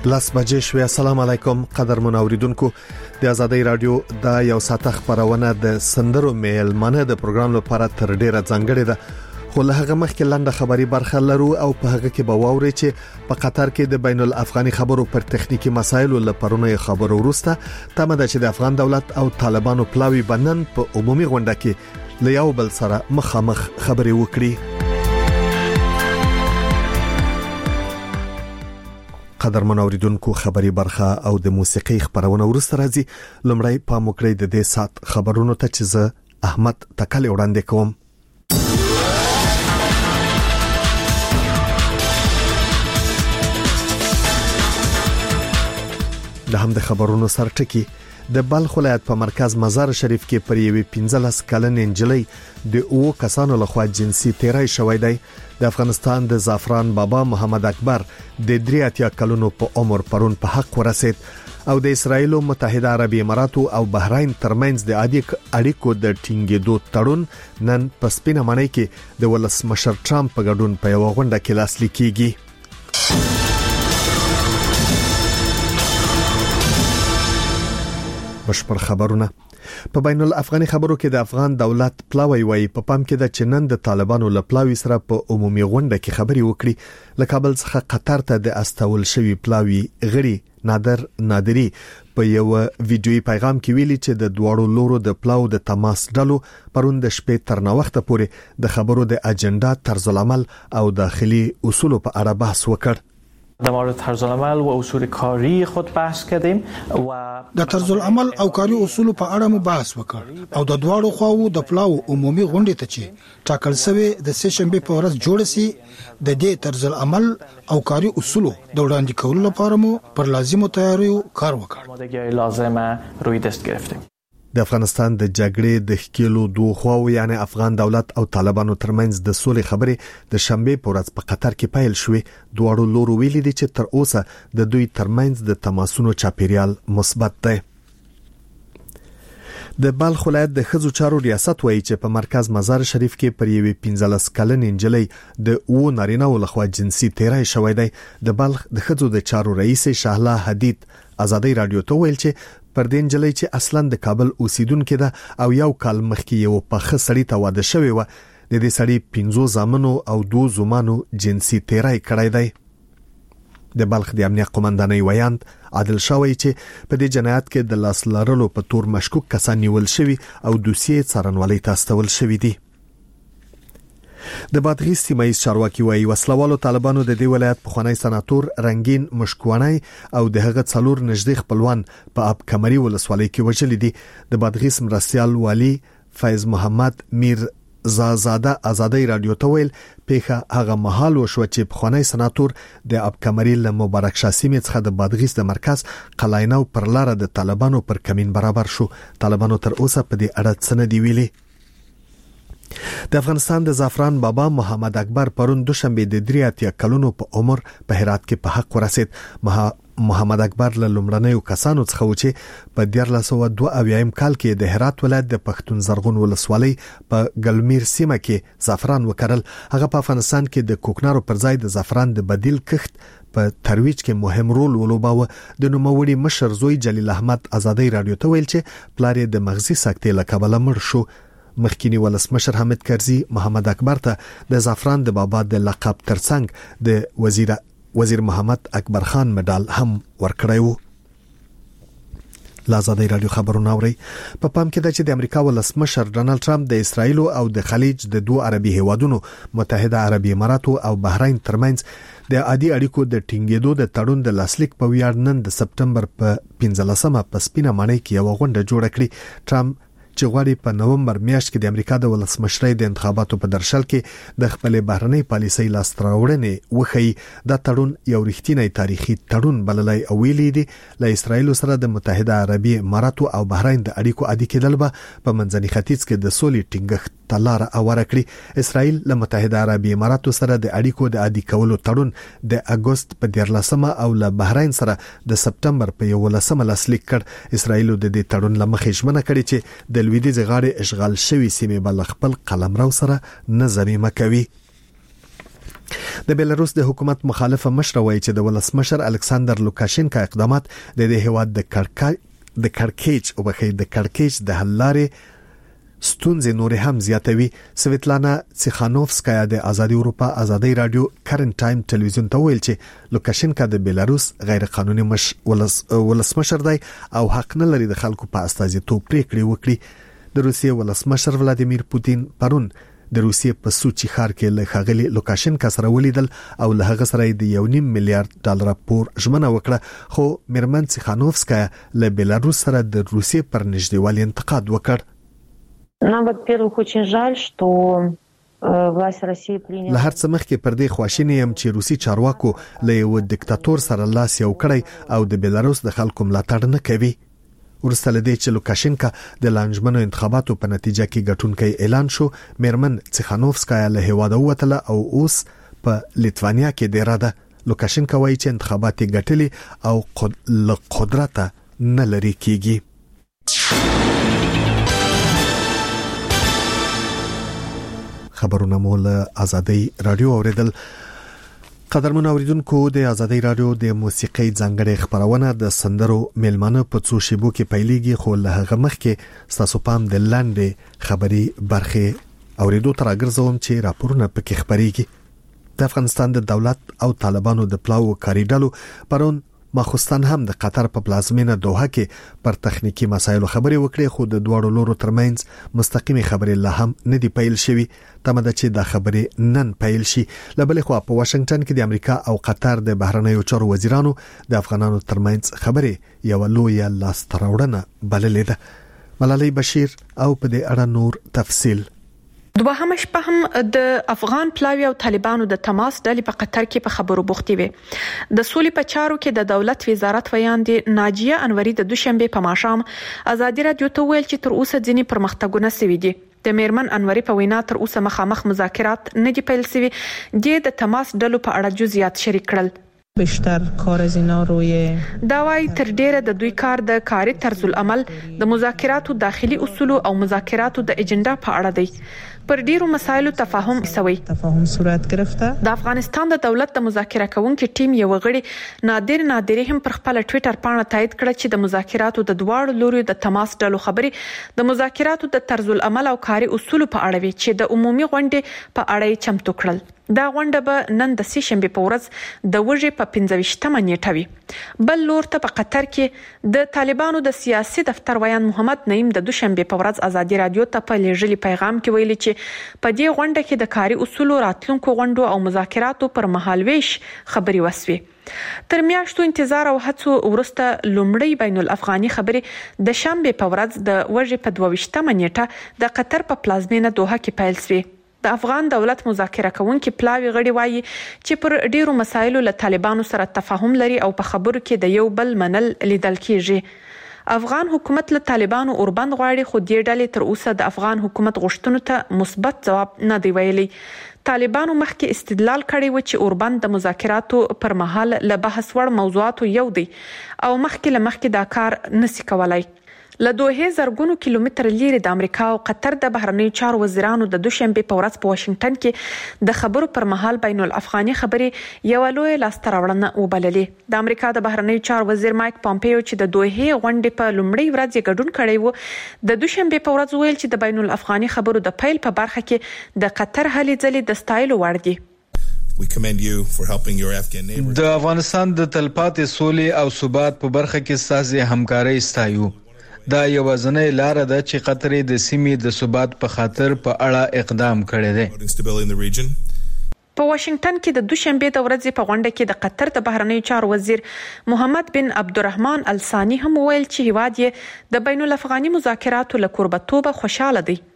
لاس بجې شوې. السلام علیکم قدرمن اوریدونکو، د آزادۍ رادیو د یو ساعت خبرونه د سندرو میلمنه د پروګرام لپاره تر ډیره ځانګړې ده، خو له هغه مخکې لاندې خبري برخه لرو او په هغه کې به واوري چې په قطر کې د بین الافغاني خبرو پر تخنیکی مسایلو لپاره خبرو وروسته تمه ده چې د افغان دولت او طالبانو پلاوی بنن په عمومي غونډه کې له یو بل سره مخامخ خبري وکړي. قدرمن اوریدونکو، خبري برخه او د موسیقي خبرونه ورسره راځي. لمړی په موکړی د دې سات خبرونو ته چې زه احمد تکل وړاندې کوم. د هم د خبرونو سرټکی د بلخ ولایت په مرکز مزار شریف کې پر یوې 15 کلن انجلۍ د او کسانو لخوا جنسي تیری شوې دی. د افغانستان د زعفران بابا محمد اکبر د 83 کلونو په عمر پرون په حق ورسید او د اسرایل متحده عربی اماراتو او بحرین ترمنځ د عادي اړیکو د ټینګېدو تړون نن په سپینه معنی کې د ولسمشر ټرمپ په ګډون په یو غونډه کې لاسلیک کیږي. بشپړ خبرونه په بین الافغاني خبرو کې د افغان دولت پلاوی وای په پام کې د چنن د طالبانو لپلاوی سره په عمومي غونډه کې خبري وکړي. له کابل څخه قطر ته د استول شوی پلاوی غړي نادری په یو ویډیوي پیغام کې ویلي چې د دواړو لورو د پلاو د تماس ډلو پرون د شپې تر نو وخت پورې د خبرو د اجنډا طرز العمل او داخلي اصول په اړه بحث وکړ. در مورد طرز العمل و اصول کاری خود بحث کردیم و د طرز العمل او کاری اصول په اړه مو بحث وکړ او د دواړو خواو د پلاو عمومي غونډې ته چې ټاکل شوی د سه شنبه په ورځ جوړ شي د دې طرز العمل او کاری اصول د وړاندې کولو لپاره مو پر لازمو تیاریو کار وکړ. آمادگی لازمه روی دست گرفتیم. د افغانستان د جګړې د ښکېلو دوه خواو یعنی افغان دولت او طالبانو ترمنځ د سولې خبرې د شنبه په ورځ په قطر کې پیل شوې. دواړو لورو ویلي دي چې تر اوسه د دوی ترمنځ د تماسونو چاپیریال مثبت دی. د بلخ ولایت د خزو چارو ریاست وایي چې په مرکز مزار شریف کې پر یوې 15 کلن انجلۍ د او نارینه ولخوا جنسي تیری شوې دی. د بلخ د خزو د چارو رئیس شهلا حدید آزادۍ رادیو ته ویل چې پر دې انجلۍ چې اصلا د کابل اوسیدونکو ده او یو کال مخکې یو پخه سړی ته واده شوی و، د دې سړی 15 زامنو او 2 زومانو جنسي تیری کړی دی. د بلخ د امنیت قومندانۍ ویاند عادل شاوی چې په دې جنایت کې د لاس لرلو په تور مشکوک کسان نیول شوی او دوسیې څارنوالۍ ته استول شوی دی. د بادغیس سیمه ییز چارواکي وایي وسلوالو طالبانو د دې ولایت په خوانی سناتور رنگین مشکوانی او د هغه څلور نږدې خپلوان په اب کمري ولسوالۍ کې وژل دي. د بادغیس مرستيال والی فیض محمد میر زازاده آزادۍ رادیو ته ویل پیخه هغه محل وشو چې په خوانی سناتور د اب کمري له مبارک شاسمي څخه د بادغیس د مرکز قلاینو پر لار د طالبانو پر کمین برابر شو. طالبانو تر اوسه په دې اړه څه نه دی ویلي. د افغانستان د زعفران بابا محمد اکبر پرون دوشنبه د 83 کلونو په عمر په هرات کې په حق ورسید. محمد اکبر له لومړنیو کسانو څخه و چې په 1922 کال کې د هرات ولایت د پښتون زرغون ولسوالۍ په ګلمیر سیمه کې زعفران وکړل. هغه په افغانستان کې د کوکنارو پر ځای د زعفران د بدیل کښت په ترویج کې مهم رول ولوباوه. د نوموړي مشر زوی جلیل احمد آزادۍ رادیو ته ویل چې پلار یې د مغزي سکتې له کبله مړ شو. مخکینی ولسمشر حامد کرزي محمد اکبر ته د زعفران د بابا د لقب ترڅنګ د وزیر محمد اکبر خان مډال هم ورکړی وو. لازادۍ رادیو خبرونه اوري. په پام کې ده چې د امریکا ولسمشر ډانلډ ټرمپ د اسرایل او د خلیج د دوه عربي هیوادونو متحده عربي اماراتو او بحرین ترمنځ د عادي اړیکو د ټینګېدو د تړون د لاسلیک په ویاړ نن د سپټمبر په 15مه په سپینه معنی کې یو غونډه جوړه کړې. ټرمپ چې غواړي په نومبر میاشت کې د امریکا د ولسمشرۍ د انتخاباتو په درشل کې د خپل بهرنۍ پالیسۍ لاستراوړنې وخی. دا تړون یو رښتینی تاریخي تړون بللی او ویلي دي له اسرایل سره د متحده عربي اماراتو او بحرین د اړیکو عادي کېدل به په منځني ختیځ کې د سولې ټینګښت تلاره اوره کړی. اسرایل له متحده عربي اماراتو سره د اړیکو د عادي کولو تړون د اگست په 14مه او له بحرین سره د سپټمبر په 11مه لاسلیک کړ. اسرایل د دې تړون لمخې ژمنه کړې چې د لویدیځ غاړې اشغال شوی سیمې بل خپل قلمرو سره نه ضمیمه کوي. د بیلاروس د حکومت مخالفه مشر وایي چې د ولسمشر الکساندر لوکاشینکا اقدامات د هیواد د کړکېچ د حل لارې ستونزې نور هم زیاتوي. سویتلانا تسیخانوفسکایا د ازادي اروپا ازادي رادیو کرنٹ ټایم ټلویزیون ته ویل چې لوکاشینکا د بیلاروس غیر قانوني ولسمشر دی او حق نه لري د خلکو په استازیتوب پریکړې وکړي. د روسیې ولسمشر ولادیمیر پوتین پرون د روسیې په سوچي ښار کې له ښاغلي لوکاشینکا سره ولیدل او له هغه سره د $1.5 میلیارډ پور ژمنه وکړه، خو میرمن تسیخانوفسکایا له بیلاروس سره د روسیې پر نږدېوالي انتقاد وکړ. Нам, во-первых, очень жаль, что власть России приняла. له هر څه مخکې پر دې خواشینی یم چې روسي چارواکو له یو دیکتاتور سره لاس یو کړی او د بیلاروس د خلکو ملاتړ نه کوي. ورسته لدې چې لوکاشینکا د لانجمنو انتخاباتو په نتیجه کې ګټونکی اعلان شو، میرمن تسیخانوفسکایا له هیواده ووتله او اوس په لیتوانیا کې ډیره ده. لوکاشینکا وایي چې انتخابات ګټلي او قدرت نه لري کیږي. خبرونه مول ازادي رادیو اوریدل. قدرمن اوریدونکو، د ازادي رادیو د موسیقي ځانګړي خبرونه د سندرو میلمانه په څو شیبو کې پیلېږي، خو له هغه مخکې ستاسو پام د لاندې خبري برخه اوریدو تر اګرځوم چې راپورونه پکې خبريږي. د افغانستان د دولت او طالبانو د پلاو کاریډالو پرون ماخوستان هم د قطر په پلازمینه دوحه کې پر تخنیکی مسایلو خبرې وکړې، خو د دوړو لورو ترمنځ مستقیمي خبرې لا هم نه دی پیل شوی. تمه ده چې دا خبرې نن پیل شي. لبلې خو په واشنگټن کې د امریکا او قطر د بهرنیو چارو وزیرانو د افغانانو ترمنځ خبرې یو لوی لاستراوړنه بللې ده. ملالۍ بشیر او په دې اړه نور تفصیل. دوهمه شپه هم د افغان پلاوی او طالبانو د تماس ډلې په قطر کې په خبرو بوختي وي. د سولې په چارو کې د دولت وزارت ویاندې ناجیه انوري د دوشنبه په ماښام ازادي رادیو ته ویل چې تر اوسه ځینې پرمختګونه سوي دي. د میرمن انوري په وینا تر اوسه مخامخ مذاکرات نه دي پیل سوي. د تماس ډلو په اړه جزئیات شریک کړل. بیشتر کار از اینا روی داوای تر ډیره د دوی کار د کاري طرز العمل د مذاکراتو داخلي اصول او مذاکراتو د اجنډا په اړه دی. پر ډیرو مسایلو تفاهم صورت گرفته. د افغانستان د دولت د مذاکره کوونکي ټیم یو غړي نادر هم پر خپل ټوئیټر باندې تایید کړ چې د مذاکراتو د دواړو لوري د تماس ډلو خبري د مذاکراتو د طرز العمل او کاري اصول په اړه وي چې د عمومي غونډې په اړه چمتو کړل. دا غونډه به نن د سې شنبه په ورځ د وژې په 15مه نیټه وي. بل لور ته په قطر کې د طالبانو د سیاسي دفتر ویان محمد نعیم د دوشنبه په ورځ ازادي رادیو ته په لېږلي پیغام کې ویلي چې په دې غونډه کې د کاري اصولو راتلونکو غونډو او مذاکراتو پر مهالويش خبري وسوي. تر میاشتو انتظار او هڅو وروسته لومړی بین الافغاني خبري د شنبه په ورځ د وژې په 22مه نیټه د قطر په پلازمینه دوحه کې پیل شوه. د افغان دولت مذاکره کوونکي پلاوی غړي وایي چې پر ډیرو مسایلو له طالبانو سره تفاهم لري او په خبرو کې د یو بل منل لیدل کیږي. افغان حکومت له طالبانو اوربند غواړي، خو دې ډلې تر اوسه د افغان حکومت غوښتنو ته مثبت ځواب نه دی ویلي. طالبانو مخکې استدلال کړی و چې اوربند د مذاکراتو پر مهال له بحث وړ موضوعاتو یو دی او مخکې دا کار نسی کولای. له دوه زرګونو کیلومتر لري د امریکا او قطر د بهرنیو چارو وزیرانو د دوشنبه په ورځ په واشنگټن کې د خبرو پر مهال بین الافغاني خبرې یو لوی لاستراوړنه وبللې. د امریکا د بهرنیو چارو وزیر مایک پامپیو چې د دوه غونډې په لومړۍ ورځ یې ګډون کړی و، د دوشنبه په ورځ ویل چې د بین الافغاني خبرو د پیل په برخه کې د قطر هلې ځلې د ستایلو وړ دي. د افغانستان د تلپاتې سولې او ثبات په برخه کې ستاسو همکاري ستایو. دا یوازنۍ لار ده چې قطر د سیمې د ثبات په خاطر په اړه اقدام کړی دی. په واشنگټن کې د دوشنبه د ورځې په غونډه کې د قطر د بهرنیو چارو وزیر محمد بن عبدالرحمن الثاني هم ویل چې هیواد یې د بین الافغاني مذاکراتو له کوربتوبه خوشاله دی.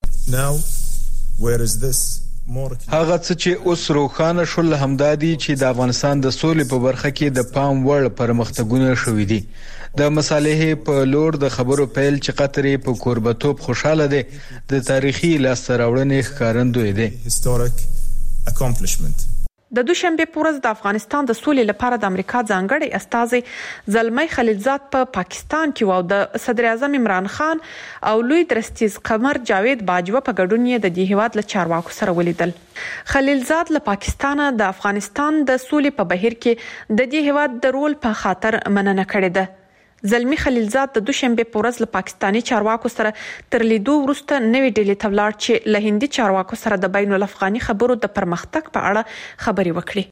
هغه څه چې اوس روښانه شول همدادي چې د افغانستان د سولې په برخه کې د پام وړ پرمختګونه شوي دي. د مصالحې په لور د خبرو پیل چې قطر په کوربتوب خوشاله دی د تاریخي لاسته راوړنې ښکارندوی دی. د دوشنبه په ورځ د افغانستان د سولې لپاره د امریکا ځانګړي استازي زلمی خلیلزاد په پاکستان کې او د صدر اعظم عمران خان او لوی درستیز قمر جاوید باجوه په ګډون یې د دې هیواد له چارواکو سره ولیدل. خلیلزاد له پاکستان د افغانستان د سولې په بهیر کې د دې هیواد د رول په خاطر مننه کړې ده. زلمی خلیلزاد د دوشنبه په ورځ له پاکستانی چارواکو سره تر لیدو وروسته نوې ډلې ته ولاړ چې له هندي چارواکو سره د بین الافغاني خبرو د پرمختګ په اړه خبرې وکړي.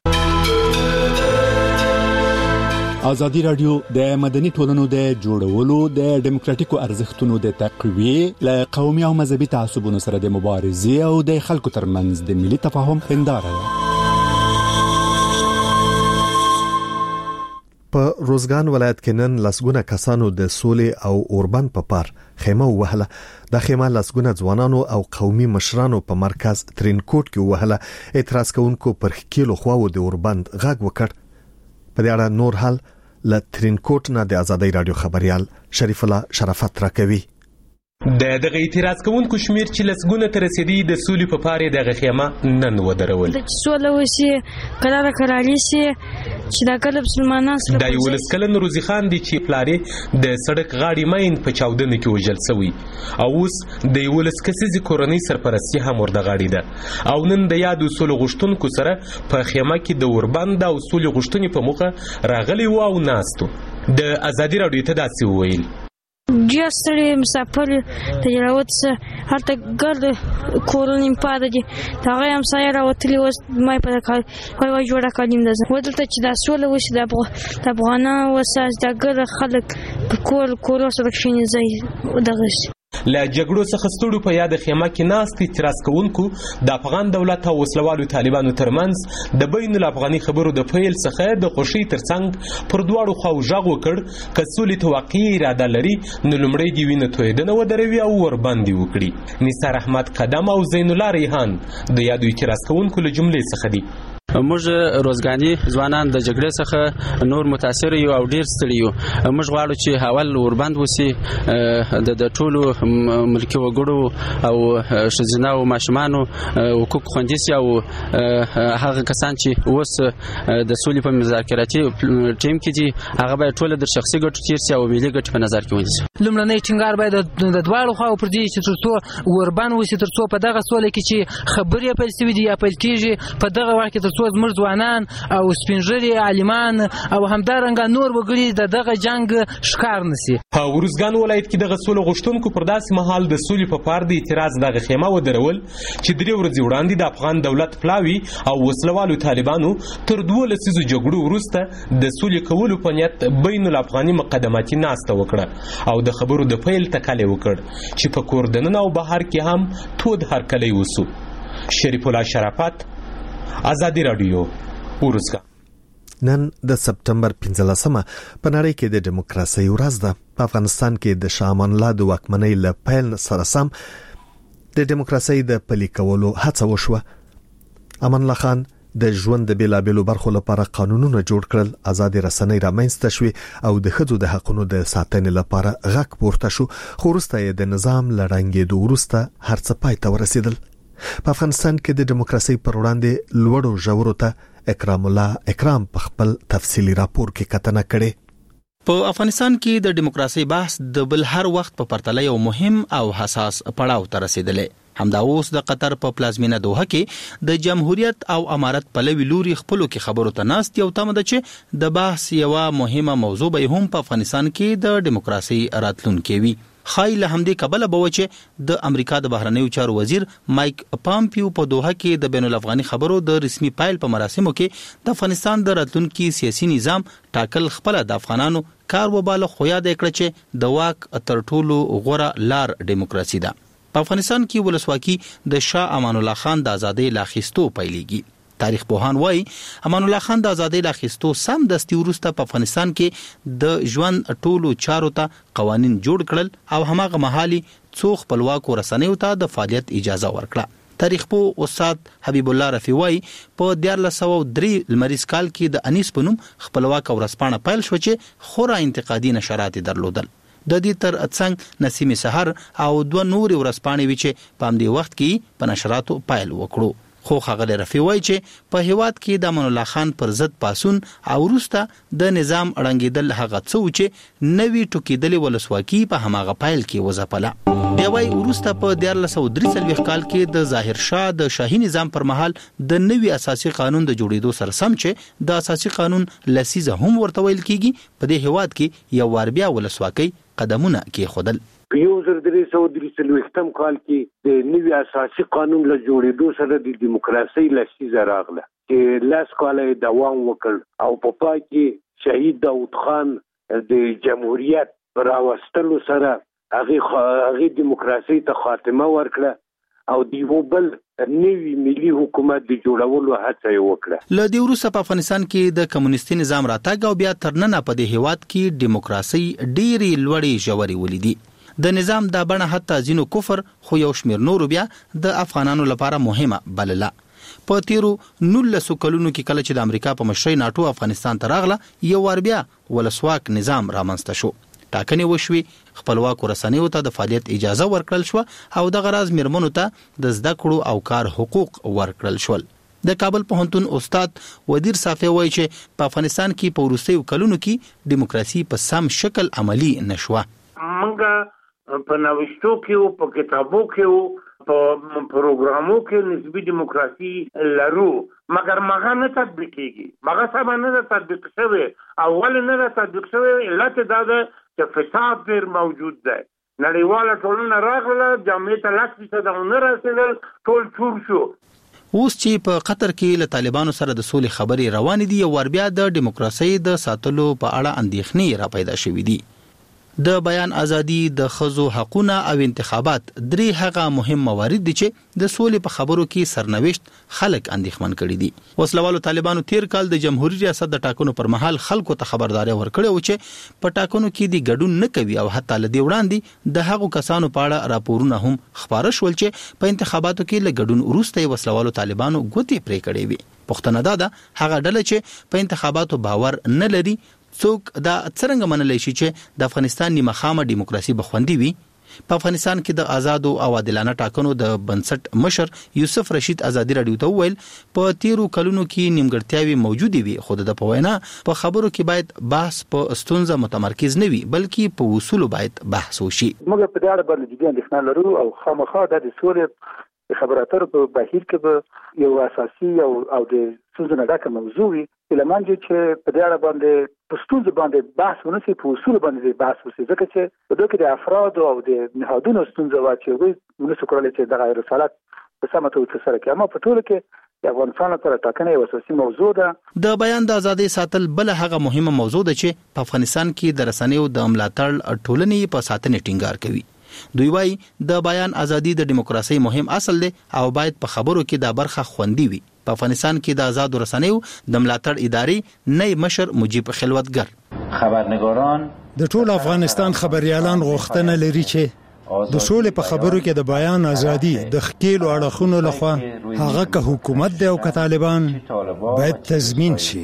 ازادي رادیو د مدني ټولنو د جوړولو د ډیموکراتیکو ارزښتونو د تقویه له قومي او مذهبي تعصبونو سره د مبارزې او د خلکو ترمنځ د ملي تفاهم هنداره ده. په روزګان ولایت کې نن لسګونه کسانو د سولې او اوربند په پار خیمه وهله. د خیمه لسګونه ځوانانو او قومي مشرانو په مرکز ترینکوټ کې وهله. اعتراض کوونکو پر خکیلو خواو د اوربند غږ وکړ. په دې اړه نور حال له ترینکوټ نه د ازادي رادیو خبريال شریف الله شرافت راکوي. د دغه اعتراض کوونکو شمیر چې لسګونه تر رسیدي د سولې په پاره د خیمه نن ودرول. د سولې وسی قراري سي چې د کله مسلمانان سره د یولس کلن روزي خان دي چې پلارې د سړک غاړي ماین په چاودنه کې وژل شوی او اوس د یولس کسیزي کورنۍ سرپرستی هم ورده غاړي ده او نن د یادو سولې غشتونکو سره په خیمه کې د اوربند او سولې غشتونی په مخه راغلي و او ناستو. د ازادي رادیو ته داسې وویل جاستري مسافر ته راوت څه هرته ګرد کورونیم پاده دي هغه هم سایره وتلی وس مې په کار وای جوړه کړم ده ودلته چې دا سوله وشي د افغانانو وساس د ګرد خلک په کور سره شینې ځای دغه له جګړو څخه ستړو په یاد خیمه کې ناست اعتراض کوونکو د افغان دولت او وسلوالو طالبانو ترمنځ د بین الافغاني خبرو د پیل څخه د خوشي ترڅنګ پر دواړو خواو ژغ وکړ کڅولې ته واقعي اراده لري نو لمړی دی وینه تویدنه ودروي او ور باندې وکړي. نثار احمد قدم او زین الله ریحان د یادو اعتراض کوونکو له جملې څخه دي. موږ روزګانی ځوانان د جګړې څخه نور متاثر یو او ډیر ستړي یو. موږ غواړو چې حوال اوربند وسی د ټولو ملکی وګړو او شزینه او ماشومانو حقوق خوندي سي او هغه کسان چې اوس د سولې په مذاکراتي ټیم کې دي هغه به ټول د شخصي ګټو تیر سي او ملي ګټو په نظر کې ونیسي. لومړنی ټینګار باید د دواړو خواو پر دې چې ترڅو اوربند وسی ترڅو په دغه سولې کې چې خبرې په سوي دي یا په کېږي په دغه وخت کې زموږ ځوانان او سپینږیري عالمان او همدارنګه نور وګړي دغه جنگ ښکار نشي. په ورزګان ولایت کې دغه سولې غوښتونکو پر داسې مهال د سولې په پار د اعتراض دغه خیمه ودرول چې درې ورځې وړاندې د افغان دولت پلاوي او وسلوالو طالبانو تر 12 لسیزو جګړو وروسته د سولې کولو په نیت بین الافغاني مقدماتي ناسته وکړه او د خبرو د پیل تکاله وکړ چې په کوردنن او بهر کې هم تود هرکلی وسو. شریف الله شرافت ازادي رادیو ورزګان. نن د سپتمبر 15مه په نړۍ کې د دیموکراسي ورځ ده. په افغانستان کې د شاه امان الله د واکمنۍ له پیل سره سم د دیموکراسي د پلي کولو هڅه وشوه. امان الله خان د ژوند د بیلابېلو برخو لپاره قانونونه جوړ کړل. آزادي رسنۍ رامنځته شوې او د ښځو د حقوقو د ساتنې لپاره غږ پورته شو. خو وروسته یې د نظام لړنګېدو وروسته هر څه پای ته ورسېدل. په افغانستان کې د دیموکراسي پر وړاندې لوړو ژورو ته اکرام الله اکرام په خپل تفصیلی راپور کې کتنه کړې. په افغانستان کې د دیموکراسي بحث د بل هر وخت په پرتله یو مهم او حساس پړاو ته رسیدلې. همدا اوس د قطر په پلازمینه دوحه کې د جمهوریت او امارت پلوي لوري خپلو کې خبرو ته ناست یو تمه ده چې د بحث یو مهمه موضوع به هم په افغانستان کې د دیموکراسي راتلونکي وي. خای له همدې کبله به چې د امریکا د بهرنیو چارو وزیر مایک پامپیو په دوحه کې د بین الافغاني خبرو د رسمي پایل په مراسمو کې د افغانستان د راتلونکي سیاسي نظام ټاکل خپل د افغانانو کار وباله خو یاد کړ چې د واک تر ټولو غوره لار دیموکراسي ده. په افغانستان کې ولسواکي د شاه امان الله خان د ازادۍ لاخیستو پیلېږي. تاریخ پوهان وایي امان الله خان د ازادۍ لاخیستو سم دستي وروسته په افغانستان کې د ژوند ټولو چارو ته قوانین جوړ کړل او هماغه مهالي څو خپلواکو رسنیو ته د فعالیت اجازه ورکړه. تاریخ پوه استاد حبیب الله رفیع وایي په 1403 لمریز کال کې د انیس په نوم خپلواک ورځپاڼه پیل شو چې خورا انتقادي نشرات درلودل. د دې تر څنګ نسیم سحر او 2 نور ورځپاڼې وی چې په همدې وخت کې په نشراتو پیل وکړو. خو ښاغلی رفیع وایي چې په هیواد کې د امان الله خان پر ضد پاسون او وروسته د نظام ړنګېدل هغه څه و چې نوي ټوکېدلې ولسواکي په هماغه پیل کې وځپله. بیا وایي وروسته په 1443 کال کې د ظاهر شاه د شاهي نظام پر مهال د نوي اساسي قانون د جوړېدو سره سم چې د اساسي قانون لسیزه هم ورته ویل کېږي، په دې هیواد کې یو وار بیا ولسواکۍ قدمونه کېښودل. 1343 کال کې د نوي اساسي قانون له جوړېدو سره د دیموکراسي لسیزه راغله چې لاس کاله دوام وکړ او په پای کې شهید داود خان د جمهوریت راوستلو سره هغه دیموکراسي ته خاتمه ورکړه او د یو بل نوي ملي حکومت د جوړولو هڅه وکړه. له دې وروسته په افغانستان کې د کمونیستي نظام راتګ او بیا ترننه په دې هیواد کې دیموکراسي ډېرې لوړې ژورې ولیدي. د نظام دا بڼه حتی ځینو کفر خو یو شمېر نورو بیا د افغانانو لپاره مهمه بلله. په تیرو 19 کلونو کې کله چې د امریکا په مشرۍ ناټو افغانستان ته راغله، یو وار بیا ولسواک نظام رامنځته شو، ټاکنې وشوې، خپلواکو رسنیو ته د فعالیت اجازه ورکړل شوه او دغه راز میرمنو ته د زده کړو او کار حقوق ورکړل شول. د کابل پوهنتون استاد ودیر صافی وایي چې په افغانستان کې په وروستیو کلونو کې دیموکراسي په سم شکل عملی نشوه. موږ په نوښتو کې او په کتابو کې او په پروګرامو کې نسبی دیموکراسي لرو، مګر مغه نه تطبیق کیږي. مغه سم نه تطبیق شوی، اول نه تطبیق شوی، علت دا ده چې فساد ډیر موجود ده. نړیواله ټولنه راغله، جامعه ته 100% نه رسیدل، ټول چور شو. اوس چې په قطر کې له طالبانو سره د سولې خبرې روانې دي، یو ور بیا د دیموکراسي د ساتلو په اړه اندېښنې را پیدا شوې دي. د بیان ازادي، د ښځو حقونه او انتخابات درې هغه مهم موارد دي چې د سولې په خبرو کې سرنوشت خلک اندېښمن کړي دي. وسلوالو طالبانو تیر کال د جمهوریت ریاست د ټاکنو پر مهال خلکو ته خبرداري ورکړې و چې په ټاکنو کې د ګډون نه کوي او حتی له دې وړاندې د هغو کسانو په اړه راپورونه هم خبره شول چې په انتخاباتو کې له ګډون وروسته وسلوالو طالبانو ګوتې پرې کړې وي. پوښتنه دا ده هغه ډله چې په انتخاباتو باور نه لري څوک دا څرنګه منلی شي چې د افغانستان نیمه خامه دیموکراسي به خوندي وي؟ په افغانستان کې د آزادو او عادلانه ټاکنو د بنسټ مشر یوسف رشید ازادي راډیو ته وویل په تیرو کلونو کې نیمګړتیاوې موجودې وي، خو د په وینا په خبرو کې باید بحث په ستونزه متمرکز نه وي بلکې په اصولو باید بحث وشي. موږ په دې اړه باندې جدي اندېښنه لرو او خامخا د سولې خبرو اترو په بهیر کې به یو اساسي او د ستونزو نه ډکه موضوع وي لمن چې په دې اړه باندې په ستونزو باندې بحث ونشي، په اصول باندې بحث وشي، ځکه چې په دغه کې د افراد او د نهادونو ستونزه واچوي ونشي کولای چې دغه رسالت په سمه توګه ترسره کړي. اما په ټولو کې د افغانستان لپاره ټاکنه یو اساسي موضوع ده. د بیان د ازادۍ ساتل بل هغه مهمه موضوع ده چې په افغانستان کې د رسنیو د ملاتړ ټولنې په ساتنې ټینګار کوي. دوی وايي د بیان ازادي د دیموکراسي مهم اصل دی او باید په خبرو کې دا برخه خوندي وي. په افغانستان کې د آزادو رسنیو د ملاتړ ادارې نه مشر مجيب خلوتګر خبرنګاران د ټول افغانستان خبريالان غوښتنه لري چې د سولې په خبرو کې د بیان ازادي د خکیلو اړخونو لخوا هغه که حکومت دی او که طالبان باید تضمین شي.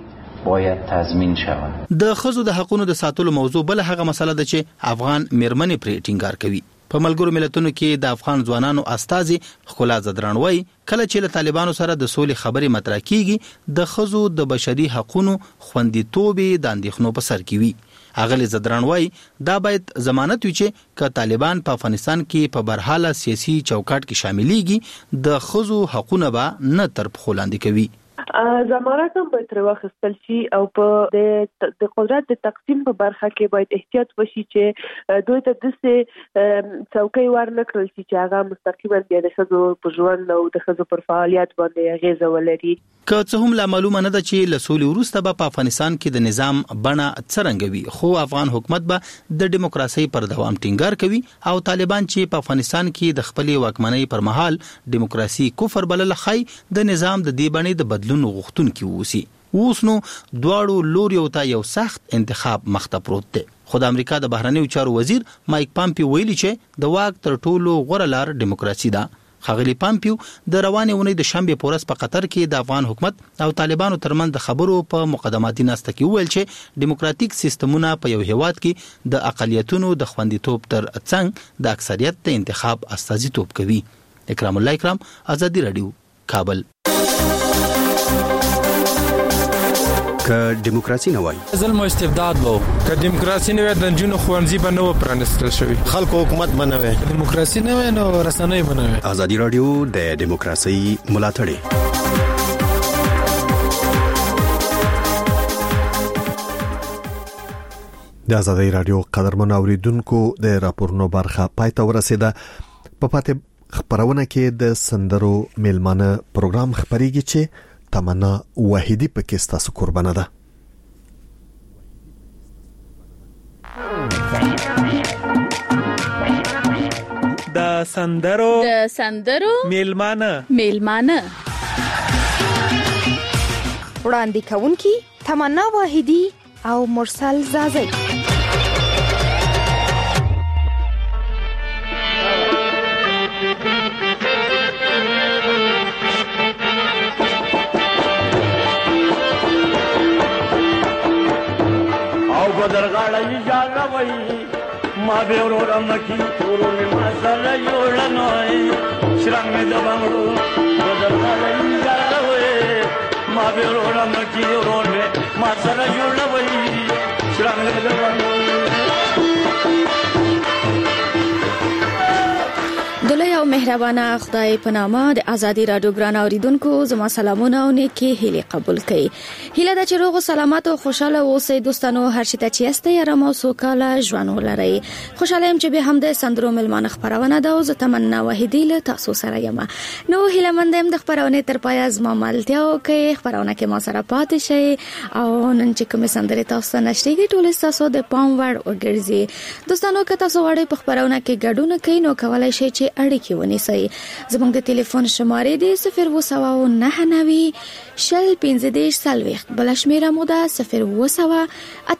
باید تضمین شود. د ښځو د حقوقو د ساتلو موضوع بل هغه مسله ده چې افغان میرمنې پرې ټینګار کوي. په ملګرو ملتونو کې د افغان ځوانانو استازي ښکلا زدران وایي کله چې له طالبانو سره د سولې خبرې مطرح کیږي د ښځو د بشري حقوقو خوندیتوب د اندېښنو په سر کې وي. اغلی زدران وایي دا باید ضمانت وي چې که طالبان په افغانستان کې په برحاله سیاسي چوکاټ کې شاملېږي د ښځو حقوقونه به نه تر پښو لاندې کوي. ضمانت هم باید تر واخیستل شي او په د قدرت د تقسیم په برخه کې باید احتیاط وشي چې دوی ته داسې څوکۍ ورنه کړل شي چې هغه مستقیما بیا د ښځو په ژوند او د ښځو پر فعالیت باندې اغیزه ولري. که څه هم لا معلومه نه ده چې له سولې وروسته به په افغانستان کې د نظام بڼه څرنګه وي، خو افغان حکومت به د دیموکراسي پر دوام ټینګار کوي او طالبان چې په افغانستان کې د خپلې واکمنۍ پر مهال دیموکراسي کفر بلل خای د نظام د دې بڼې د بدلون غوښتونکي ووسی. اوس نو دواړو لوریو ته یو سخت انتخاب مخته پروت دی. خو د امریکا د بهرنیو چارو وزیر مایک پامپیو ویلي چې د واک تر ټولو غوره لار دیموکراسي ده. ښاغلي پامپیو د روانې اونۍ د شنبې په ورځ په قطر کې د افغان حکومت او طالبانو ترمنځ د خبرو په مقدماتي ناسته کې وویل چې دیموکراتیک سیستمونه په یو هیواد کې د اقلیتونو د خوندیتوب تر څنګ د اکثریت د انتخاب استازیتوب کوي. اکرام الله اکرام، ازادي رادیو، کابل. که دیموکراسي نه وای ظلم او استبداد وو، که دیموکراسي نه وای د جنونو خوانځي به نه پرانستل شوی، خلکو حکومت به نه وای، دیموکراسي نه وای نو رسنۍ به نه وای. ازادي رادیو د دیموکراسي ملاتړی. د ازادي رادیو قدرمن اوریدونکو د راپورونو برخه پاتې ورسیده. په پاتې خبرونه کې د سندرو میلمانه پروګرام خبريږي چې تمنا وحیدی پکې ستاسو قربانه ده. د سندرو میلمانه وړاندې کوونکی تمنا وحیدی او مرسل زازی. درغاړی جاګوي ما به ورور مکی ورور ما سره جوړنوي شرنګ د بنگړو درغاړی جاګوي ما به ورور مکی ورور ما سره جوړنوي شرنګ د بنگړو. دلای او مهربانه خدای په نامه د ازادي رادیو ګران اوریدونکو زما سلامونه او نیکی هیله قبول کړئ. هیله د چروغ او سلامت او خوشاله اوسئ دوستانو، هر شي ته چې یاستئ آرام او سوکاله ژوند ولرئ. خوشاله يم چې به هم د سندرو ملمانه خبرونه ده او زه تمنا وحیدی له تاسو سره یم. نو هیله مند يم د خبرونه تر پای زما ملتیا او کې خبرونه کې ما سره پاتې شئ او نن چې کوم سندره تاسو نشټیږي ټول تاسو د پام وړ وګرځي. دوستانو که تاسو وړي په خبرونه کې ګډون کوئ نو کولای شئ چې اړیکې ونیسئ. زموږ د ټلیفون شمارې دی 029 شل 15 سالويخ بل شمیره مو ده 0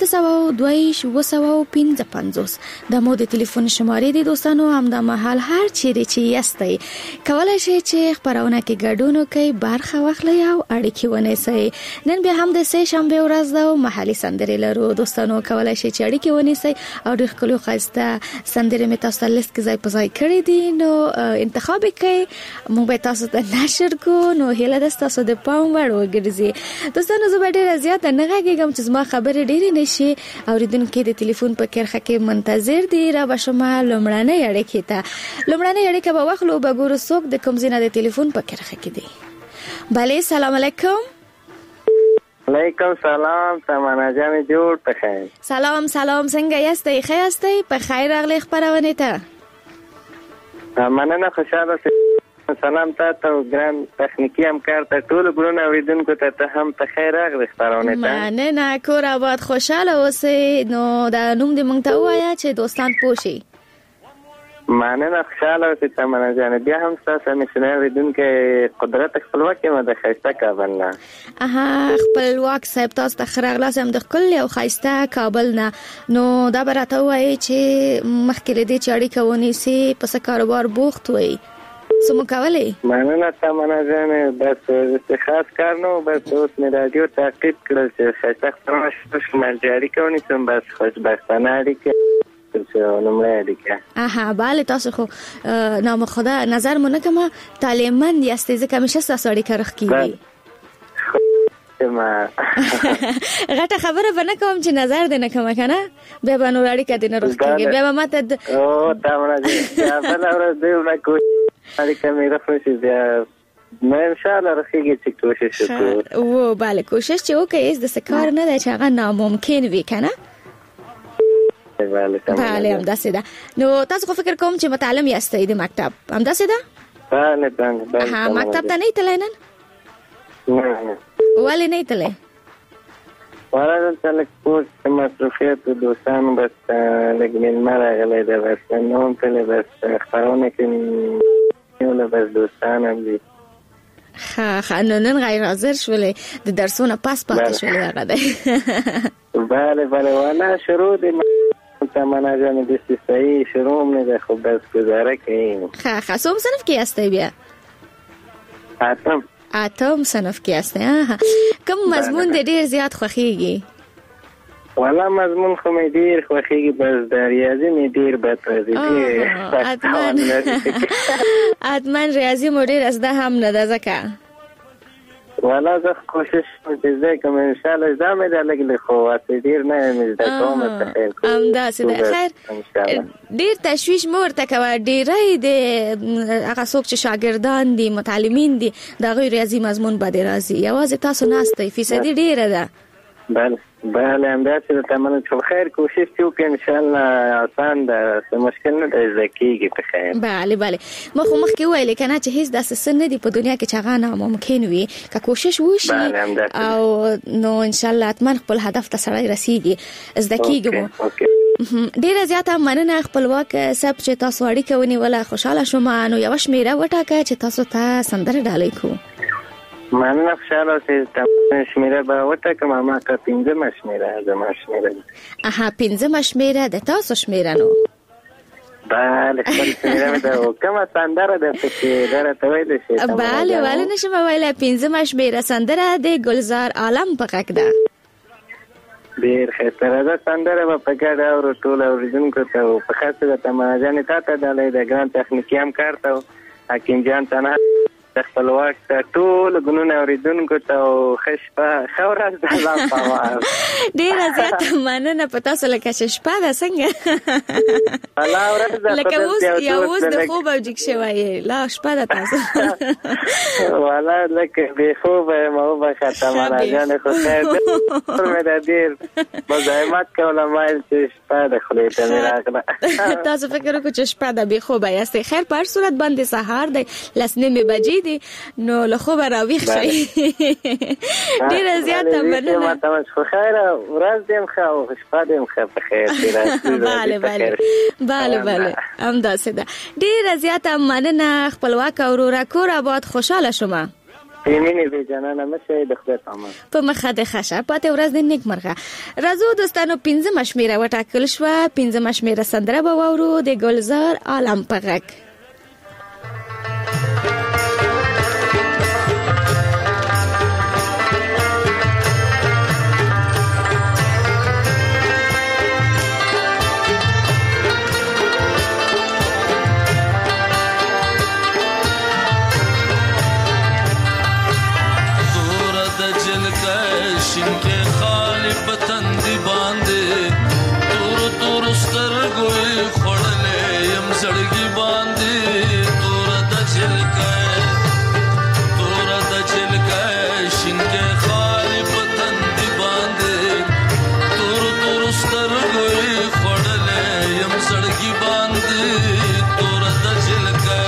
802 د مو د ټلیفون شمارې دی دوستانو. هم د محل هر چیرې چې یاستئ کولای شئ چې خبرونه کې ګډون وکړئ، برخه واخلئ او اړیکې ونیسئ. نن بیا هم د سه شنبه ورځ ده او محلي سندرې لرو دوستانو، کولای شئ چې اړیکې ونیسئ او د خپل خاصه سندرې می تاسو لیست کې ځای په ځای کړی دي نو انتخاب کړئ، موږ به تاسو ته نشر کو. نو هیله ده تاسو د پام وړ وګرځي. دوستانو زه به ډیره زیاته نه غږیږم چې زما خبرې ډیرې نشي اوریدونکو د ټلیفون په کرخه کې منتظر دي. را به شما لمړنۍ اړیکې ته لمړنۍ اړیکه به واخلو، به ګورو څوک د کوم ځای د ټلیفون په کرخه کې دی. بله سلام علیکم. علیکم سلام تمنا جان جوړ په خیر. سلام څنګه یاستئ؟ ښه یاستئ؟ په خیر راغلی خبرونه ته. مننه، خوشاله سلام تاسو ګران تخنیکی همکار ته ټول ګرونه اوریدونکو ته هم په خیر راغلی خبرونه ته. مننه، کور آباد خوشاله اوسئ. نو دا نوم دې مونږ ته وایا چې دوستان پوښي. مننه، خوشاله اوسئ تمنا جان. بیا هم تاسو مشنه اوریدونکو قدرت خپلواک ما د خیسته کابل نه. خپلواک صاحب تاسو ته خراغلاس هم د خپل او خیسته کابل نه. نو دا براته وایي چې مخکې دې چې اړیکه ونیسي په څه کاروبار بوخت وي سمو کولی؟ مننه تمنا جان. بس خاص کار نو، بس اوس مې رادیو تعقیب کړل چې خیسته خبرونه شمال جاری کوي نو بس خوشبختانه اړیکه بله تاسو خو نام خدا نظر مونه که ما تعلیممند یاستی ځکه همیشه ستاسو اړیکه رخ کیږي. غټه خبره به نه کوم چې نظر دې نه کوم کنه بیا به نور اړیکه دې نه رخ کیږي. بیا به ماته او تمنا جان بل ورځ دې نه کوم اړیکه مې رخ شي بیا ما ان شاء الله رخیږي چې کوشش وکړو. او بله کوشش چې وکړئ د سکار نه ده چې هغه ناممکن وي کنه. بله هم داسې ده. نو تاسو خو فکر کوم چې متعلم یاستئ د مکتب هم داسې ده؟ بله مکتب ته نه تللی نن؟ نه. ولې نه تللی؟ دلته لږ کور کې مصروفیت و دوستانو بس لږ مېلمه راغلی ده بس نه هم تللی بس خپرونه کې نیوله بس دوستان هم دي. ښه نو نن غیر حاضر شولې د درسونه پاس پاتې شولې هغه دی. بله وانا شروع دی تمنا جان د صحیح شروع نه ده خو بس گزاره کوي. ښه څوم صنف کې یاستئ بیا؟ اتم صنف کې یاستئ. کوم مضمون دې ډیر زیات خوښیږي؟ والا مضمون خو مې ډیر خوښیږي، بس د ریاضي مې ډیر بد راځي. اتمن ریاضي مو ډیر زده هم نه ده ځکه والا زه کوشش کوم چې زه کوم ان شاء الله زده مې د لګل خو واسه ډیر نه مې زده کوم ته خیر کوم همداسې ده. خیر ډیر تشویش مور ته کوه، ډیرې د هغه څوک چې شاګردان دي متعلمین دي دغه ریاضي مضمون باندې راځي، یوازې تاسو ناستئ فیصدي ډیره ده. بله همداسې د تمنه چې خیر کوشش وکړو ان شاء الله آسان ده، څه مشکل نه ده، زده کېږي په خیر. بله ما خو مخکې وویلې که نه چې هیڅ داسې څه نه دي په دنیا کې چې هغه ناممکن وي، که کوشش وشي او نو ان شاء الله حتما خپل هدف ته سړی رسیږي. زده کېږي مو. ډیره زیاته مننه خپلواک صاحب چې تاسو اړیکه ونیوله، خوشحاله شوم. نو یوه شمیره وټاکه چې تاسو ته سندره ډالۍ کړو. مننه خوشحاله اوسئ. شمیره به وټاکم، ما که 5مه شمیره زما شمیره. پنځمه شمیره د تاسو شمیره نو. بله خپل شمیره مې ده. کومه سندره درته چې درته ویلی شي؟ بله نشم ویلی. 5مه شمیره سندره د ګلزار عالم په غږ ده. ډېر ښایسته ده سندره به په ګډه اورو ټول اورېدونکو ته، په خاص توګه تمه جانې تا ته ډالۍ ده، ګران تخنیکي همکار ته، حکیم جان تنها، خپلواک ته، ټول ګنونه اوریدونکو ته ښه شپه، ښه ورځ ده. الله پاک ډېره زیاته مننه په تاسو لکه چې شپه ده څنګه لکه اوس د خوب او جګ شوی لا شپه ده تاسو والا لکه بې خوبه یم او وبخښه مانا جانې خو خیر مې ده ډېر مزاحمت کوله ما ویل چې شپه ده خولې ته مې راغله. تاسو فکر وکړو چې شپه ده بې خوبه یاستئ. خیر په هر صورت باندې سهار دی 9:30 بجې دي نو له خوبه راویښ شئ. ډېره زیاته مننه. خو خیره ورځ دې هم ښه او شپه دې هم ښه په خیر. بله همداسې ده. ډېره زیاته مننه خپلواک وروره. کور آباد، خوشحاله شوم. مینې بې جانانه مشه د خدای په امان. په مخه د ښه شه. پاتې ورځ دې نیکمرغه. راځو دوستانو 5مه شمیره وټاکل شوه. 5مه شمیره سندره به واورو د ګلزار عالم په غږ. شینکې خالي پتندې باندې تور سترګو یې خوړلې یم زړګي باندې تور د چلکه شینکې خالي پتندې باندې تور سترګو یې خوړلې یم زړګي باندې تور د چلکه.